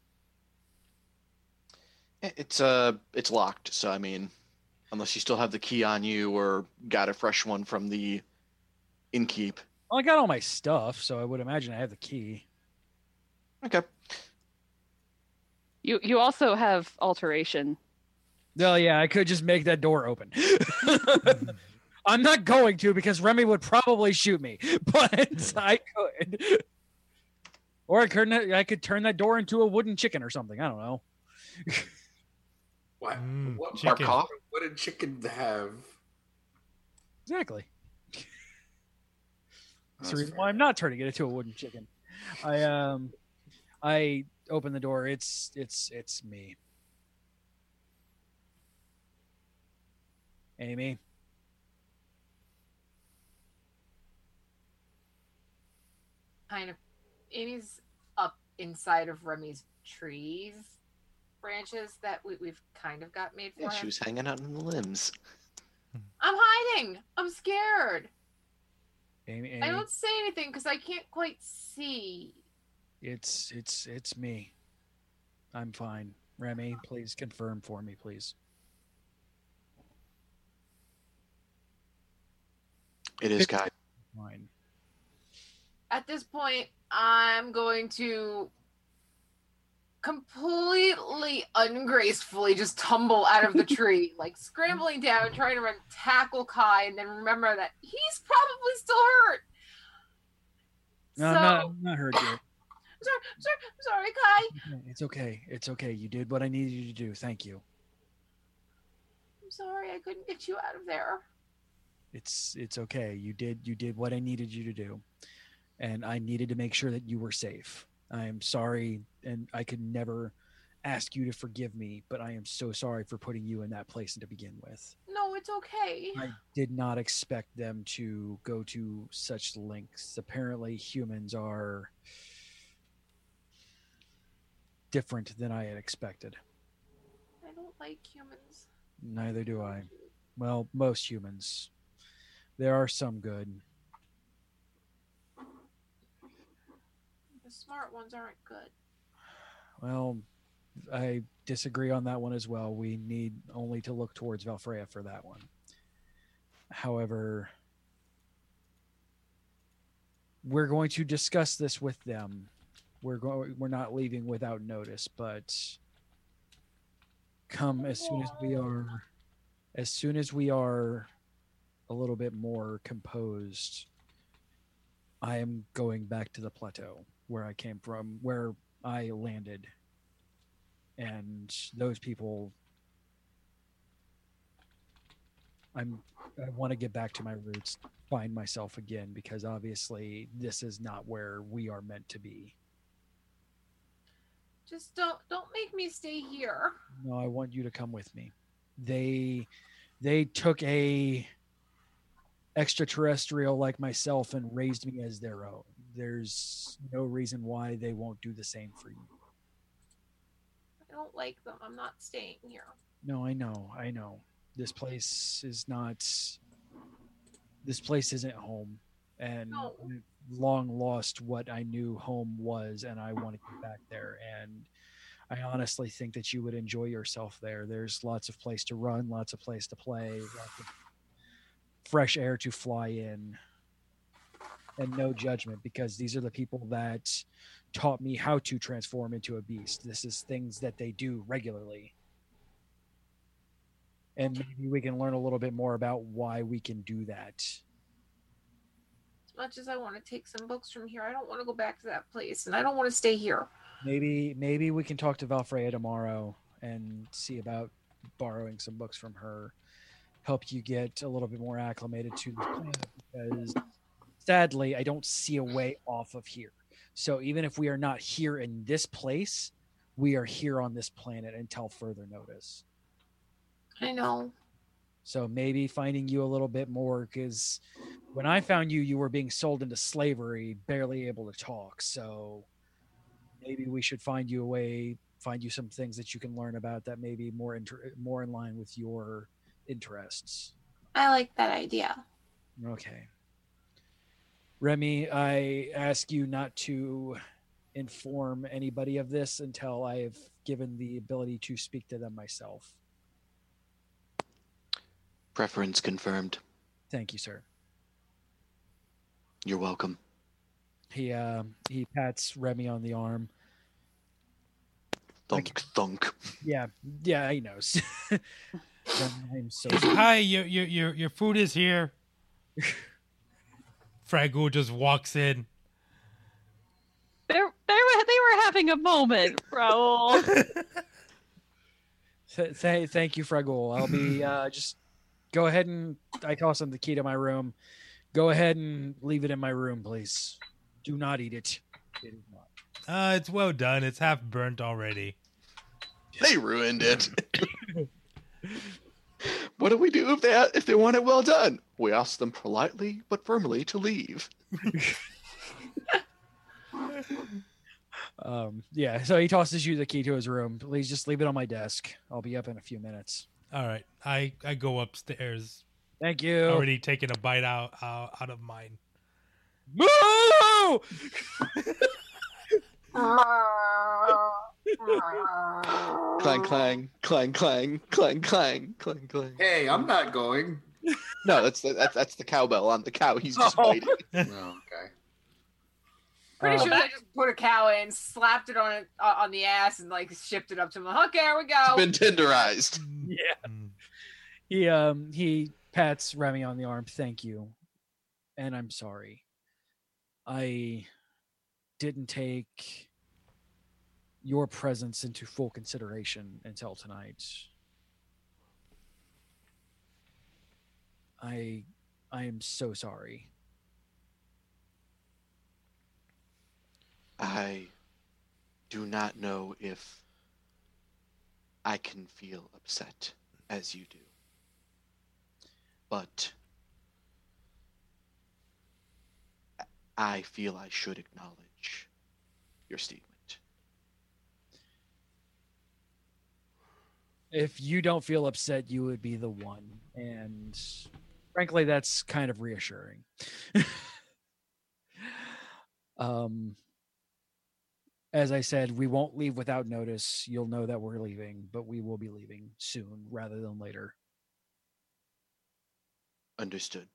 [SPEAKER 4] It's locked, so I mean, unless you still have the key on you or got a fresh one from the innkeep.
[SPEAKER 2] Well, I got all my stuff, so I would imagine I have the key.
[SPEAKER 4] Okay.
[SPEAKER 6] You also have alteration.
[SPEAKER 2] Well, yeah, I could just make that door open. I'm not going to because Remy would probably shoot me, but I could. Or I could turn that door into a wooden chicken or something. I don't know.
[SPEAKER 3] What? What,
[SPEAKER 5] chicken.
[SPEAKER 3] what did chicken have?
[SPEAKER 2] Exactly. That's
[SPEAKER 3] That's
[SPEAKER 2] the reason
[SPEAKER 3] fair.
[SPEAKER 2] why I'm not turning it into a wooden chicken. I open the door. It's me. Amy.
[SPEAKER 7] kind of Amy's up inside of Remy's trees branches that we've kind of got made for
[SPEAKER 4] Yeah,
[SPEAKER 7] him.
[SPEAKER 4] she was hanging out in the limbs.
[SPEAKER 7] I'm hiding. I'm scared.
[SPEAKER 2] Amy,
[SPEAKER 7] I don't say anything because I can't quite see.
[SPEAKER 2] it's me. I'm fine. Remy, please confirm for me, please.
[SPEAKER 4] It is Kai.
[SPEAKER 2] Fine.
[SPEAKER 7] At this point, I'm going to completely ungracefully just tumble out of the tree, like scrambling down, trying to run, tackle Kai, and then remember that he's probably still hurt.
[SPEAKER 2] No, I'm not hurt yet.
[SPEAKER 7] Sorry, Kai.
[SPEAKER 2] It's okay. It's okay. You did what I needed you to do. Thank you.
[SPEAKER 7] I'm sorry I couldn't get you out of there.
[SPEAKER 2] It's okay. You did what I needed you to do. And I needed to make sure that you were safe. I am sorry, and I could never ask you to forgive me, but I am so sorry for putting you in that place to begin with.
[SPEAKER 7] No, it's okay.
[SPEAKER 2] I did not expect them to go to such lengths. Apparently, humans are different than I had expected.
[SPEAKER 7] I don't like humans.
[SPEAKER 2] Neither do I. Well, most humans. There are some good.
[SPEAKER 7] The smart ones aren't good.
[SPEAKER 2] Well, I disagree on that one as well. We need only to look towards Valfreya for that one. However, we're going to discuss this with them. We're not leaving without notice, but come as soon as we are a little bit more composed, I am going back to the plateau where I came from, where I landed. And those people, I want to get back to my roots, find myself again, because obviously this is not where we are meant to be.
[SPEAKER 7] Just don't make me stay here.
[SPEAKER 2] No, I want you to come with me. They took a extraterrestrial like myself and raised me as their own. There's no reason why they won't do the same for you.
[SPEAKER 7] I don't like them. I'm not staying here.
[SPEAKER 2] No, I know. This place isn't home, and
[SPEAKER 7] No.
[SPEAKER 2] I've long lost what I knew home was, and I want to get back there. And I honestly think that you would enjoy yourself there. There's lots of place to run, lots of place to play, lots of fresh air to fly in, and no judgment, because these are the people that taught me how to transform into a beast. This is things that they do regularly. And maybe we can learn a little bit more about why we can do that.
[SPEAKER 7] As much as I want to take some books from here, I don't want to go back to that place, and I don't want to stay here.
[SPEAKER 2] Maybe we can talk to Valfreya tomorrow and see about borrowing some books from her. Help you get a little bit more acclimated to this planet, because sadly, I don't see a way off of here. So even if we are not here in this place, we are here on this planet until further notice.
[SPEAKER 7] I know.
[SPEAKER 2] So maybe finding you a little bit more, because when I found you, you were being sold into slavery, barely able to talk. So maybe we should find you a way, find you some things that you can learn about that may be more in line with your interests.
[SPEAKER 7] I like that idea.
[SPEAKER 2] Okay. Remy, I ask you not to inform anybody of this until I have given the ability to speak to them myself.
[SPEAKER 4] Preference confirmed.
[SPEAKER 2] Thank you, sir.
[SPEAKER 4] You're welcome.
[SPEAKER 2] He pats Remy on the arm.
[SPEAKER 4] Thunk, thunk.
[SPEAKER 2] Yeah, he knows. I'm so sorry.
[SPEAKER 5] Hi, your food is here. Fraggle just walks in.
[SPEAKER 6] They were having a moment, Raul.
[SPEAKER 2] Thank you, Fraggle. I'll be just go ahead and I toss him the key to my room. Go ahead and leave it in my room, please. Do not eat it. It is not.
[SPEAKER 5] It's well done. It's half burnt already.
[SPEAKER 4] They ruined it. What do we do if they want it well done? We ask them politely but firmly to leave.
[SPEAKER 2] Yeah, so he tosses you the key to his room. Please just leave it on my desk. I'll be up in a few minutes.
[SPEAKER 5] All right, I go upstairs,
[SPEAKER 2] Thank you.
[SPEAKER 5] already taking a bite out of mine.
[SPEAKER 2] Moo!
[SPEAKER 4] Clang, clang, clang, clang, clang, clang, clang, clang.
[SPEAKER 3] Hey, I'm not going.
[SPEAKER 4] No, that's the cowbell on the cow. He's just
[SPEAKER 2] Oh.
[SPEAKER 4] waiting.
[SPEAKER 3] Oh, okay.
[SPEAKER 7] Pretty
[SPEAKER 2] Um,
[SPEAKER 7] sure they just put a cow in, slapped it on the ass, and like shipped it up to him. Okay, here we go.
[SPEAKER 4] Been tenderized.
[SPEAKER 2] Yeah. He pats Remy on the arm. Thank you. And I'm sorry. I didn't take your presence into full consideration until tonight. I am so sorry.
[SPEAKER 4] I do not know if I can feel upset as you do. But I feel I should acknowledge your statement.
[SPEAKER 2] If you don't feel upset, you would be the one. And frankly, that's kind of reassuring. As I said, we won't leave without notice. You'll know that we're leaving, but we will be leaving soon rather than later.
[SPEAKER 4] Understood.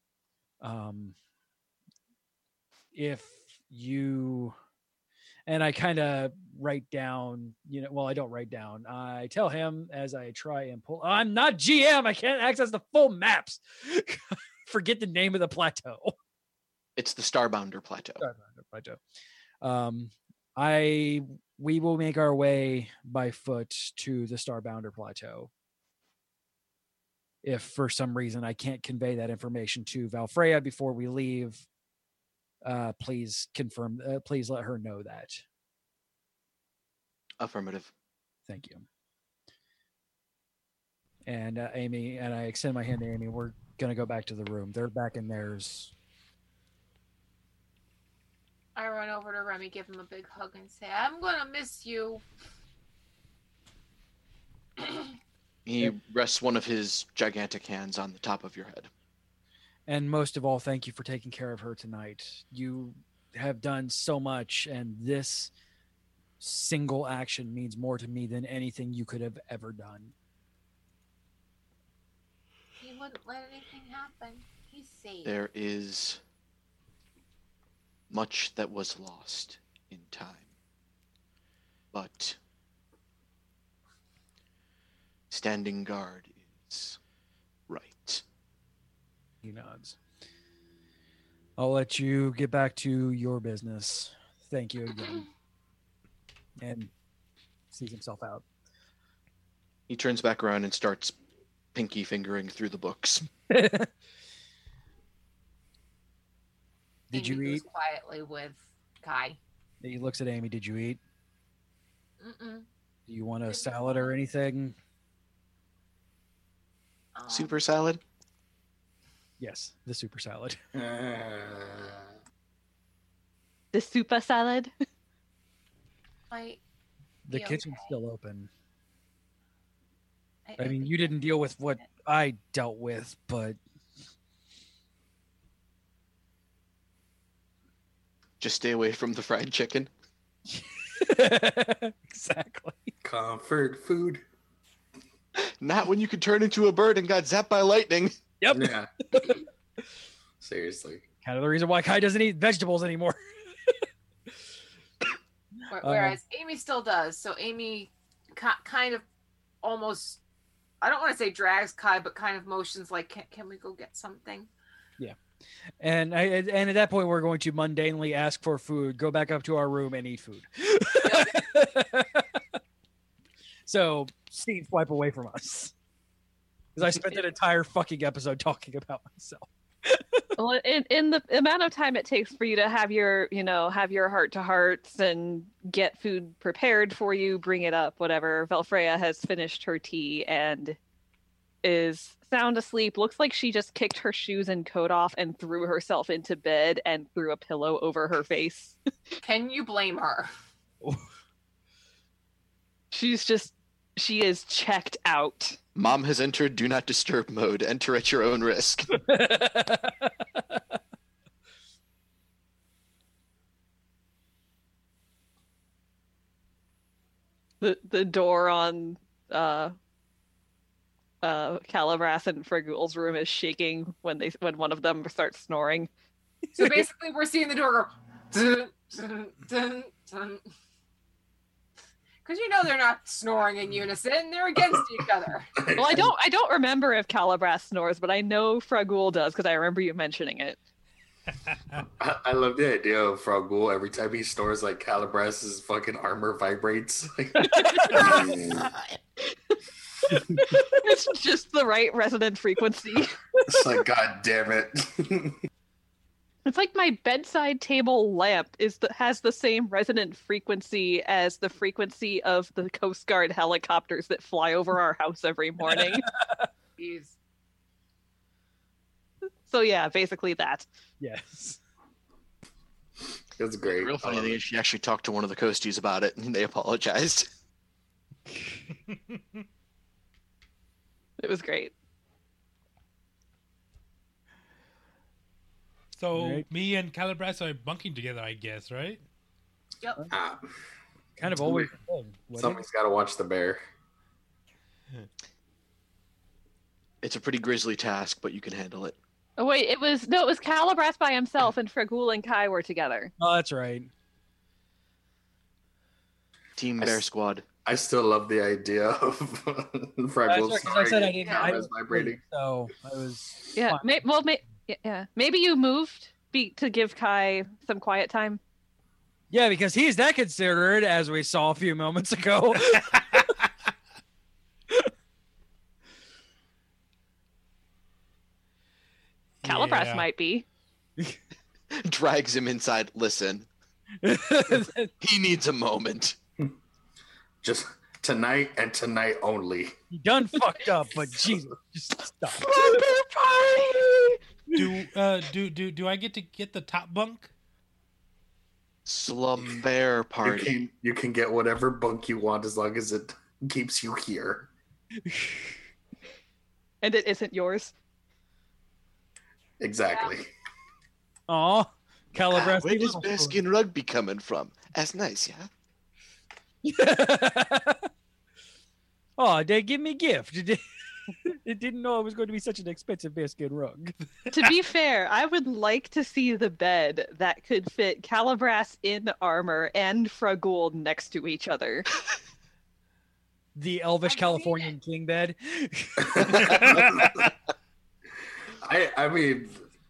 [SPEAKER 2] If you, and I kind of write down, I don't write down. I tell him as I try and pull. I'm not GM. I can't access the full maps. Forget the name of the plateau.
[SPEAKER 4] It's the Starbounder Plateau.
[SPEAKER 2] We will make our way by foot to the Starbounder Plateau. If for some reason I can't convey that information to Valfreya before we leave, please confirm. Please let her know that.
[SPEAKER 4] Affirmative.
[SPEAKER 2] Thank you. And Amy, and I extend my hand to Amy. We're gonna go back to the room. They're back in theirs.
[SPEAKER 7] I run over to Remy, give him a big hug, and say, "I'm gonna miss you."
[SPEAKER 4] He rests one of his gigantic hands on the top of your head.
[SPEAKER 2] And most of all, thank you for taking care of her tonight. You have done so much, and this single action means more to me than anything you could have ever done.
[SPEAKER 7] He wouldn't let anything happen. He's safe.
[SPEAKER 4] There is much that was lost in time. But standing guard is right.
[SPEAKER 2] He nods. I'll let you get back to your business. Thank you again. And sees himself out.
[SPEAKER 4] He turns back around and starts pinky fingering through the books.
[SPEAKER 2] Did you
[SPEAKER 7] Amy
[SPEAKER 2] eat?
[SPEAKER 7] goes quietly with Kai.
[SPEAKER 2] He looks at Amy. Did you eat?
[SPEAKER 7] Mm-mm.
[SPEAKER 2] Do you want a salad or anything?
[SPEAKER 4] Super salad?
[SPEAKER 2] Yes, the super salad.
[SPEAKER 6] The super salad.
[SPEAKER 7] I
[SPEAKER 2] The
[SPEAKER 7] Yeah,
[SPEAKER 2] kitchen's
[SPEAKER 7] okay.
[SPEAKER 2] still open. I mean, you didn't deal with what I dealt with, but
[SPEAKER 4] Just stay away from the fried chicken.
[SPEAKER 2] exactly.
[SPEAKER 3] Comfort food.
[SPEAKER 4] Not when you could turn into a bird and got zapped by lightning.
[SPEAKER 2] Yep.
[SPEAKER 3] Yeah. Seriously.
[SPEAKER 2] Kind of the reason why Kai doesn't eat vegetables anymore.
[SPEAKER 7] Whereas Amy still does. So Amy kind of almost, I don't want to say drags Kai, but kind of motions like, can we go get something?
[SPEAKER 2] And at that point, we're going to mundanely ask for food, go back up to our room, and eat food. So, Steve, wipe away from us. Because I spent an entire fucking episode talking about myself.
[SPEAKER 6] Well, in the amount of time it takes for you to have your, have your heart to hearts and get food prepared for you, bring it up, whatever. Valfreya has finished her tea and is sound asleep. Looks like she just kicked her shoes and coat off and threw herself into bed and threw a pillow over her face.
[SPEAKER 7] Can you blame her?
[SPEAKER 6] She is checked out.
[SPEAKER 4] Mom has entered do not disturb mode. Enter at your own risk.
[SPEAKER 6] The door on Calabras and Fragul's room is shaking when one of them starts snoring.
[SPEAKER 7] So basically, we're seeing the door go. Because you know they're not snoring in unison; they're against each other.
[SPEAKER 6] Well, I don't remember if Calabras snores, but I know Fragul does because I remember you mentioning it.
[SPEAKER 3] I love the idea of Frogul. Every time he snores, like Calabras's fucking armor vibrates.
[SPEAKER 6] It's just the right resonant frequency.
[SPEAKER 3] It's like, God damn it.
[SPEAKER 6] It's like my bedside table lamp has the same resonant frequency as the frequency of the Coast Guard helicopters that fly over our house every morning.
[SPEAKER 7] Jeez.
[SPEAKER 6] So yeah, basically that.
[SPEAKER 2] Yes.
[SPEAKER 3] That's
[SPEAKER 4] The
[SPEAKER 3] great.
[SPEAKER 4] real funny thing is she actually talked to one of the Coasties about it, and they apologized.
[SPEAKER 6] It was great.
[SPEAKER 5] So
[SPEAKER 2] Right.
[SPEAKER 5] me and Calabras are bunking together, I guess, right?
[SPEAKER 7] Yep.
[SPEAKER 2] Kind of always. What
[SPEAKER 3] Somebody's got to watch the bear.
[SPEAKER 4] It's a pretty grisly task, but you can handle it.
[SPEAKER 6] Oh wait, it was Calabras by himself and Fragul and Kai were together.
[SPEAKER 2] Oh, that's right.
[SPEAKER 4] Team
[SPEAKER 3] I
[SPEAKER 4] Bear
[SPEAKER 3] s-
[SPEAKER 4] Squad.
[SPEAKER 3] I still love the idea of
[SPEAKER 2] That's
[SPEAKER 3] Fraggle
[SPEAKER 2] right, 'cause I said I didn't.
[SPEAKER 7] Yeah,
[SPEAKER 2] I
[SPEAKER 3] I was vibrating.
[SPEAKER 2] So I was.
[SPEAKER 6] Yeah,
[SPEAKER 2] fine.
[SPEAKER 6] maybe you moved to give Kai some quiet time.
[SPEAKER 2] Yeah, because he's that considerate, as we saw a few moments ago.
[SPEAKER 6] Calabras
[SPEAKER 5] Yeah.
[SPEAKER 6] might be.
[SPEAKER 4] Drags him inside. Listen, he needs a moment.
[SPEAKER 3] Just tonight and tonight only.
[SPEAKER 2] He done fucked up, but Jesus, just stop.
[SPEAKER 5] Do I get to get the top bunk?
[SPEAKER 4] Slum Bear Party.
[SPEAKER 3] You can get whatever bunk you want as long as it keeps you here.
[SPEAKER 6] And it isn't yours.
[SPEAKER 3] Exactly.
[SPEAKER 2] Aw, Calabras.
[SPEAKER 4] Where does Bearskin Rugby coming from? That's nice, yeah?
[SPEAKER 2] Oh, they give me a gift. It didn't know it was going to be such an expensive bearskin rug.
[SPEAKER 6] To be fair, I would like to see the bed that could fit Calabras in armor and Fragul next to each other.
[SPEAKER 2] The Elvish
[SPEAKER 7] I've seen
[SPEAKER 2] Californian king bed.
[SPEAKER 3] I mean,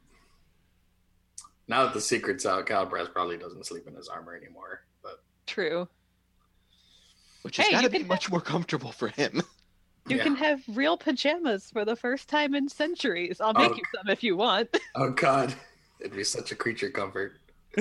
[SPEAKER 3] now that the secret's out, Calabras probably doesn't sleep in his armor anymore. But
[SPEAKER 6] True.
[SPEAKER 4] Which has
[SPEAKER 6] Hey,
[SPEAKER 4] got
[SPEAKER 6] you
[SPEAKER 4] to be
[SPEAKER 6] can
[SPEAKER 4] much more comfortable for him.
[SPEAKER 6] You
[SPEAKER 3] Yeah.
[SPEAKER 6] can have real pajamas for the first time in centuries. I'll make
[SPEAKER 3] Oh.
[SPEAKER 6] you some if you want.
[SPEAKER 3] oh god, it'd be such a creature comfort.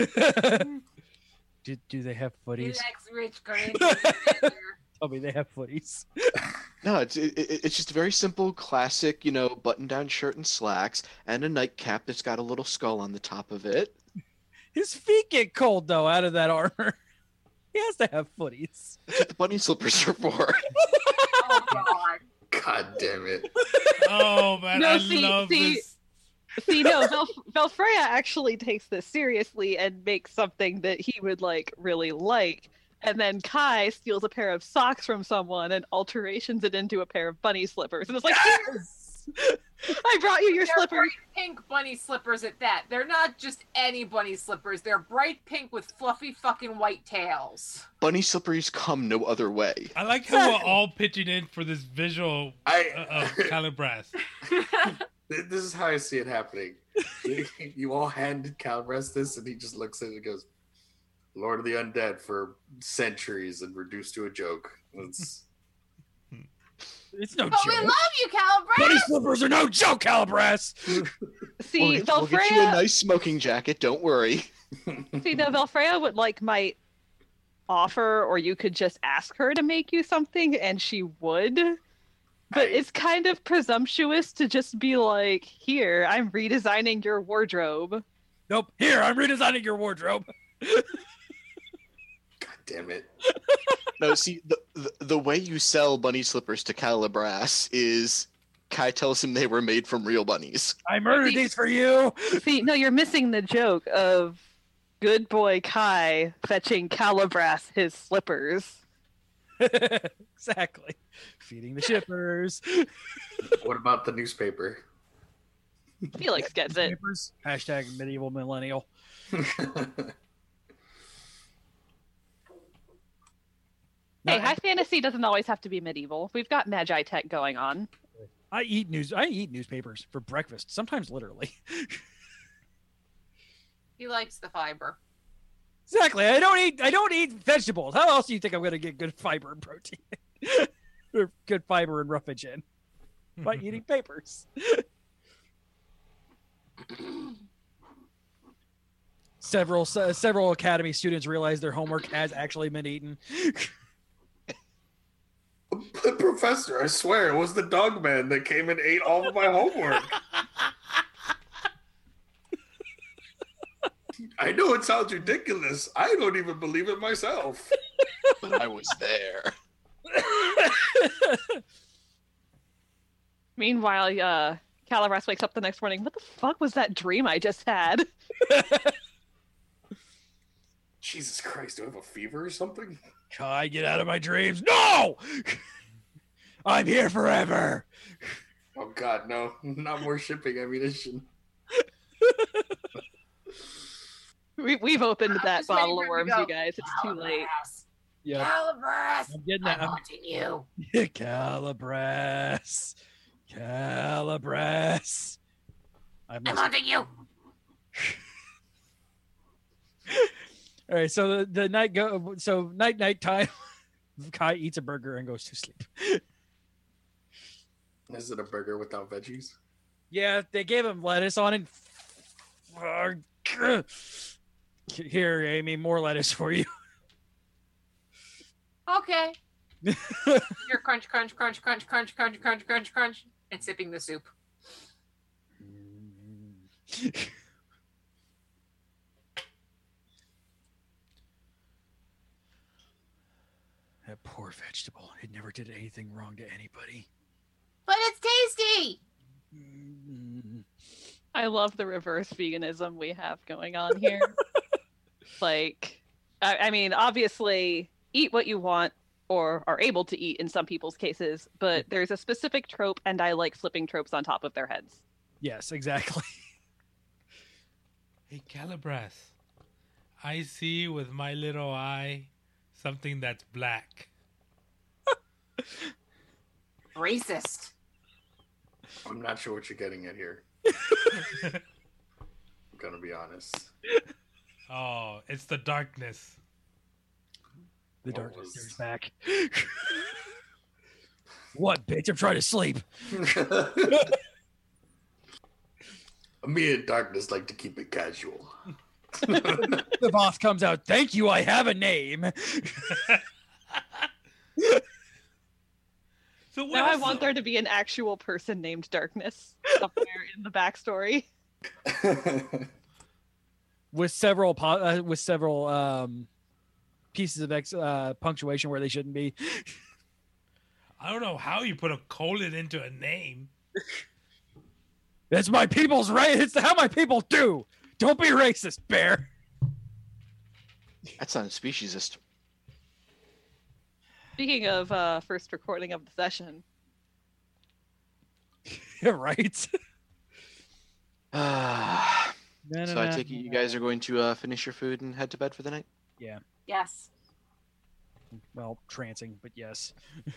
[SPEAKER 2] Do they have
[SPEAKER 7] He
[SPEAKER 2] footies?
[SPEAKER 7] likes rich Korean.
[SPEAKER 2] Tell me they have footies.
[SPEAKER 4] No, it's just a very simple, classic, button-down shirt and slacks, and a nightcap that's got a little skull on the top of it.
[SPEAKER 2] His feet get cold though out of that armor. He has to have footies.
[SPEAKER 4] That's what the bunny slippers are for.
[SPEAKER 7] Oh god.
[SPEAKER 3] God damn it.
[SPEAKER 5] Oh man,
[SPEAKER 6] No,
[SPEAKER 5] I
[SPEAKER 6] see-
[SPEAKER 5] love
[SPEAKER 6] see-
[SPEAKER 5] this.
[SPEAKER 6] See, no, Valfreya actually takes this seriously and makes something that he would really like. And then Kai steals a pair of socks from someone and alterations it into a pair of bunny slippers. And it's like,
[SPEAKER 2] Yes!
[SPEAKER 6] I brought you your
[SPEAKER 7] They're
[SPEAKER 6] slippers.
[SPEAKER 7] bright pink bunny slippers at that. They're not just any bunny slippers. They're bright pink with fluffy fucking white tails.
[SPEAKER 4] Bunny slippers come no other way.
[SPEAKER 5] I like how we're all pitching in for this visual of Calabras.
[SPEAKER 3] This is how I see it happening. You all hand Calabras this, and he just looks at it and goes, Lord of the Undead for centuries and reduced to a joke. It's
[SPEAKER 2] It's no
[SPEAKER 7] But we
[SPEAKER 2] joke.
[SPEAKER 7] love you, Calabras!
[SPEAKER 2] Bunny slippers are no joke, Calabras.
[SPEAKER 6] See,
[SPEAKER 4] We'll get you a
[SPEAKER 6] Valfreya,
[SPEAKER 4] nice smoking jacket, don't worry.
[SPEAKER 6] see, no, Valfreya might offer, or you could just ask her to make you something, and she would. But it's kind of presumptuous to just be like, here, I'm redesigning your wardrobe.
[SPEAKER 2] Nope. Here, I'm redesigning your wardrobe.
[SPEAKER 3] God damn it.
[SPEAKER 4] No, see, the way you sell bunny slippers to Calibras is Kai tells him they were made from real bunnies.
[SPEAKER 2] I murdered these for you.
[SPEAKER 6] See, no, you're missing the joke of good boy Kai fetching Calibras his slippers.
[SPEAKER 2] Exactly. Feeding the shippers.
[SPEAKER 3] What about the newspaper?
[SPEAKER 6] Felix gets it.
[SPEAKER 2] Shippers. Hashtag medieval millennial.
[SPEAKER 6] Hey, high fantasy doesn't always have to be medieval. We've got magi tech going on.
[SPEAKER 2] I eat newspapers for breakfast, sometimes literally.
[SPEAKER 7] He likes the fiber.
[SPEAKER 2] Exactly. I don't eat vegetables. How else do you think I'm going to get good fiber and protein? Or good fiber and roughage in? By eating papers. Several academy students realize their homework has actually been eaten.
[SPEAKER 3] Professor, I swear it was the dog man that came and ate all of my homework. I know it sounds ridiculous. I don't even believe it myself.
[SPEAKER 4] But I was there.
[SPEAKER 6] Meanwhile, Calibras wakes up the next morning. What the fuck was that dream I just had?
[SPEAKER 3] Jesus Christ, do I have a fever or something?
[SPEAKER 2] Kai, get out of my dreams. No! I'm here forever.
[SPEAKER 3] Oh God, no. Not more shipping ammunition.
[SPEAKER 6] We've opened
[SPEAKER 7] I'm
[SPEAKER 6] that
[SPEAKER 7] just waiting
[SPEAKER 6] bottle of
[SPEAKER 7] for it to
[SPEAKER 6] worms,
[SPEAKER 7] go.
[SPEAKER 6] you guys. It's too late.
[SPEAKER 2] Yeah.
[SPEAKER 7] Calibras!
[SPEAKER 2] I'm getting
[SPEAKER 7] I'm
[SPEAKER 2] that.
[SPEAKER 7] haunting you.
[SPEAKER 2] Calibras. Calibras.
[SPEAKER 7] I'm haunting you.
[SPEAKER 2] All right, so the night night time. Kai eats a burger and goes to sleep.
[SPEAKER 3] Is it a burger without veggies?
[SPEAKER 2] Yeah, they gave him lettuce on it. Here, Amy, more lettuce for you.
[SPEAKER 7] Okay. You're crunch, crunch, crunch, crunch, crunch, crunch, crunch, crunch, crunch, and sipping the soup.
[SPEAKER 2] That poor vegetable. It never did anything wrong to anybody.
[SPEAKER 7] But it's tasty.
[SPEAKER 6] I love the reverse veganism we have going on here. Like, I mean, obviously, eat what you want or are able to eat in some people's cases, but there's a specific trope, and I like flipping tropes on top of their heads.
[SPEAKER 2] Yes, exactly.
[SPEAKER 5] Hey, Calibras, I see with my little eye something that's black.
[SPEAKER 7] Racist.
[SPEAKER 3] I'm not sure what you're getting at here. I'm gonna be honest.
[SPEAKER 5] Oh, it's the darkness.
[SPEAKER 2] The
[SPEAKER 3] What
[SPEAKER 2] darkness
[SPEAKER 3] was-
[SPEAKER 2] is back. What, bitch? I'm trying to sleep.
[SPEAKER 3] Me and Darkness like to keep it casual.
[SPEAKER 2] The boss comes out. Thank you. I have a name.
[SPEAKER 5] So what
[SPEAKER 6] Now I
[SPEAKER 5] else-
[SPEAKER 6] want there to be an actual person named Darkness somewhere in the backstory.
[SPEAKER 2] With several pieces of punctuation where they shouldn't be.
[SPEAKER 5] I don't know how you put a colon into a name.
[SPEAKER 2] That's my people's right. It's how my people do. Don't be racist, bear.
[SPEAKER 4] That's not speciesist.
[SPEAKER 6] Speaking of first recording of the session,
[SPEAKER 2] Yeah, right.
[SPEAKER 4] So I take it you guys are going to finish your food and head to bed for the night?
[SPEAKER 7] Yes.
[SPEAKER 2] Well, trancing, but yes.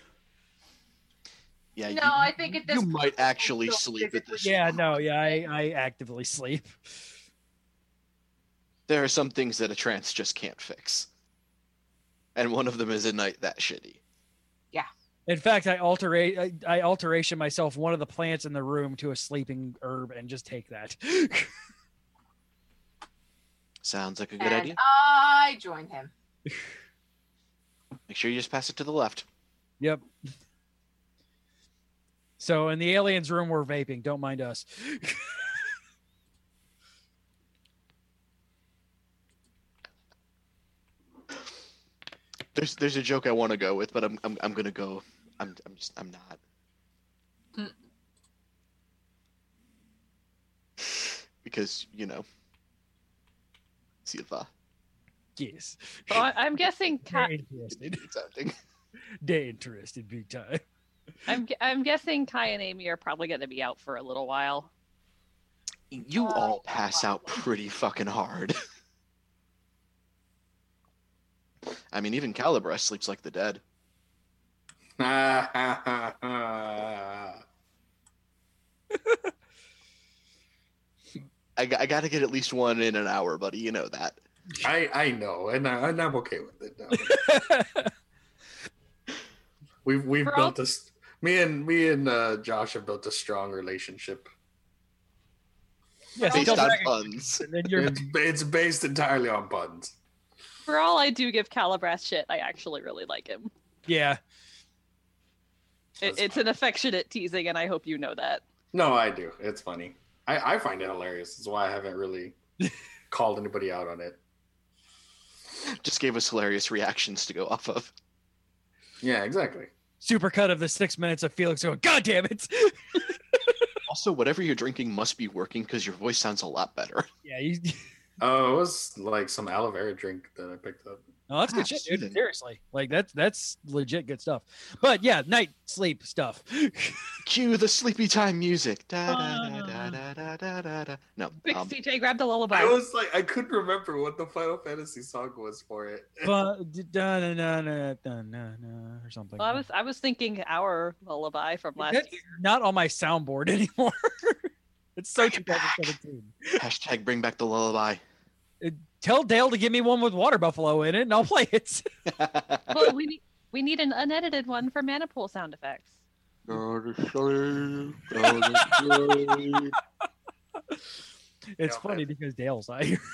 [SPEAKER 4] Yeah,
[SPEAKER 7] No, I think at this
[SPEAKER 4] you
[SPEAKER 7] point,
[SPEAKER 4] might
[SPEAKER 7] we'll
[SPEAKER 4] actually
[SPEAKER 7] still
[SPEAKER 4] sleep at
[SPEAKER 7] physically-
[SPEAKER 4] this.
[SPEAKER 2] Yeah, no, yeah, I actively sleep.
[SPEAKER 4] There are some things that a trance just can't fix. And one of them is a night that shitty.
[SPEAKER 2] In fact, I alteration myself one of the plants in the room to a sleeping herb and just take that.
[SPEAKER 4] Sounds like a good
[SPEAKER 7] And
[SPEAKER 4] idea.
[SPEAKER 7] I join him.
[SPEAKER 4] Make sure you just pass it to the left.
[SPEAKER 2] Yep. So in the aliens room, we're vaping. Don't mind us.
[SPEAKER 4] There's a joke I want to go with, but I'm gonna go. I'm not. Because Silva.
[SPEAKER 2] Yes.
[SPEAKER 6] So I'm guessing.
[SPEAKER 2] Very interested.
[SPEAKER 4] Something.
[SPEAKER 2] They're interested big time.
[SPEAKER 6] I'm guessing Kai and Amy are probably going to be out for a little while.
[SPEAKER 4] You all pass out pretty fucking hard. I mean, even Calibra sleeps like the dead. I got to get at least one in an hour, buddy. You know that.
[SPEAKER 3] I know, and I'm okay with it. No. We've built this. Me and Josh have built a strong relationship.
[SPEAKER 2] Yes,
[SPEAKER 4] Based
[SPEAKER 2] tell
[SPEAKER 4] on
[SPEAKER 2] Dragon-
[SPEAKER 4] puns.
[SPEAKER 2] and then you're
[SPEAKER 3] It's based entirely on puns.
[SPEAKER 6] For all I do give Calibras shit, I actually really like him.
[SPEAKER 2] yeah.
[SPEAKER 6] It's an affectionate teasing, and I hope you know that.
[SPEAKER 3] No, I do. It's funny. I find it hilarious. That's why I haven't really called anybody out on it.
[SPEAKER 4] Just gave us hilarious reactions to go off of.
[SPEAKER 3] Yeah, exactly.
[SPEAKER 2] Supercut of the 6 minutes of Felix going, God damn it.
[SPEAKER 4] Also, whatever you're drinking must be working because your voice sounds a lot better.
[SPEAKER 2] Yeah, you,
[SPEAKER 3] Oh, it was like some aloe vera drink that I picked up.
[SPEAKER 2] oh, that's good shit, dude.
[SPEAKER 4] Soothing.
[SPEAKER 2] Seriously. Like that's legit good stuff. But yeah, night sleep stuff.
[SPEAKER 4] Cue the sleepy time music. Da, da, da, da, da, da, da, da. No.
[SPEAKER 6] Quick, CJ, grab the lullaby.
[SPEAKER 3] I was like, I couldn't remember what the Final Fantasy song was for it.
[SPEAKER 2] But or something.
[SPEAKER 6] Well, I was thinking our lullaby from last
[SPEAKER 2] That's
[SPEAKER 6] year.
[SPEAKER 2] not on my soundboard anymore. It's so 2017.
[SPEAKER 4] Hashtag bring back the lullaby.
[SPEAKER 2] Tell Dale to give me one with Water Buffalo in it, and I'll play it.
[SPEAKER 6] Well, we need an unedited one for Manipool sound effects.
[SPEAKER 4] Go to sleep, go to sleep.
[SPEAKER 2] It's
[SPEAKER 3] Yeah,
[SPEAKER 2] funny because Dale's not here.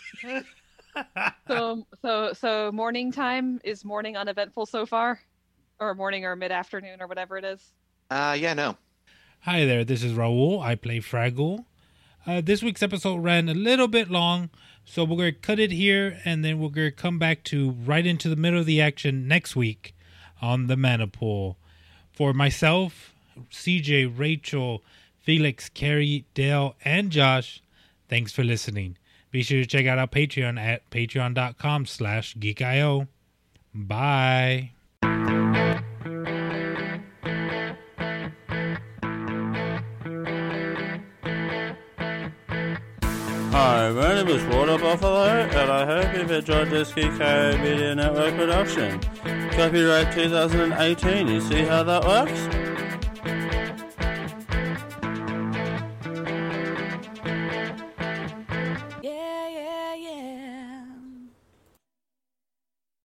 [SPEAKER 6] So morning time is morning uneventful so far, or morning or mid afternoon or whatever it is.
[SPEAKER 4] Yeah, no.
[SPEAKER 5] Hi there, this is Raul. I play Fraggle. This week's episode ran a little bit long, so we're going to cut it here, and then we're going to come back to right into the middle of the action next week on the Manipool. For myself, CJ, Rachel, Felix, Carrie, Dale, and Josh, thanks for listening. Be sure to check out our Patreon at patreon.com/geekio. Bye.
[SPEAKER 8] Hi, my name is Water Buffalo, and I hope you've enjoyed this GKO Media Network production. Copyright 2018, you see how that works?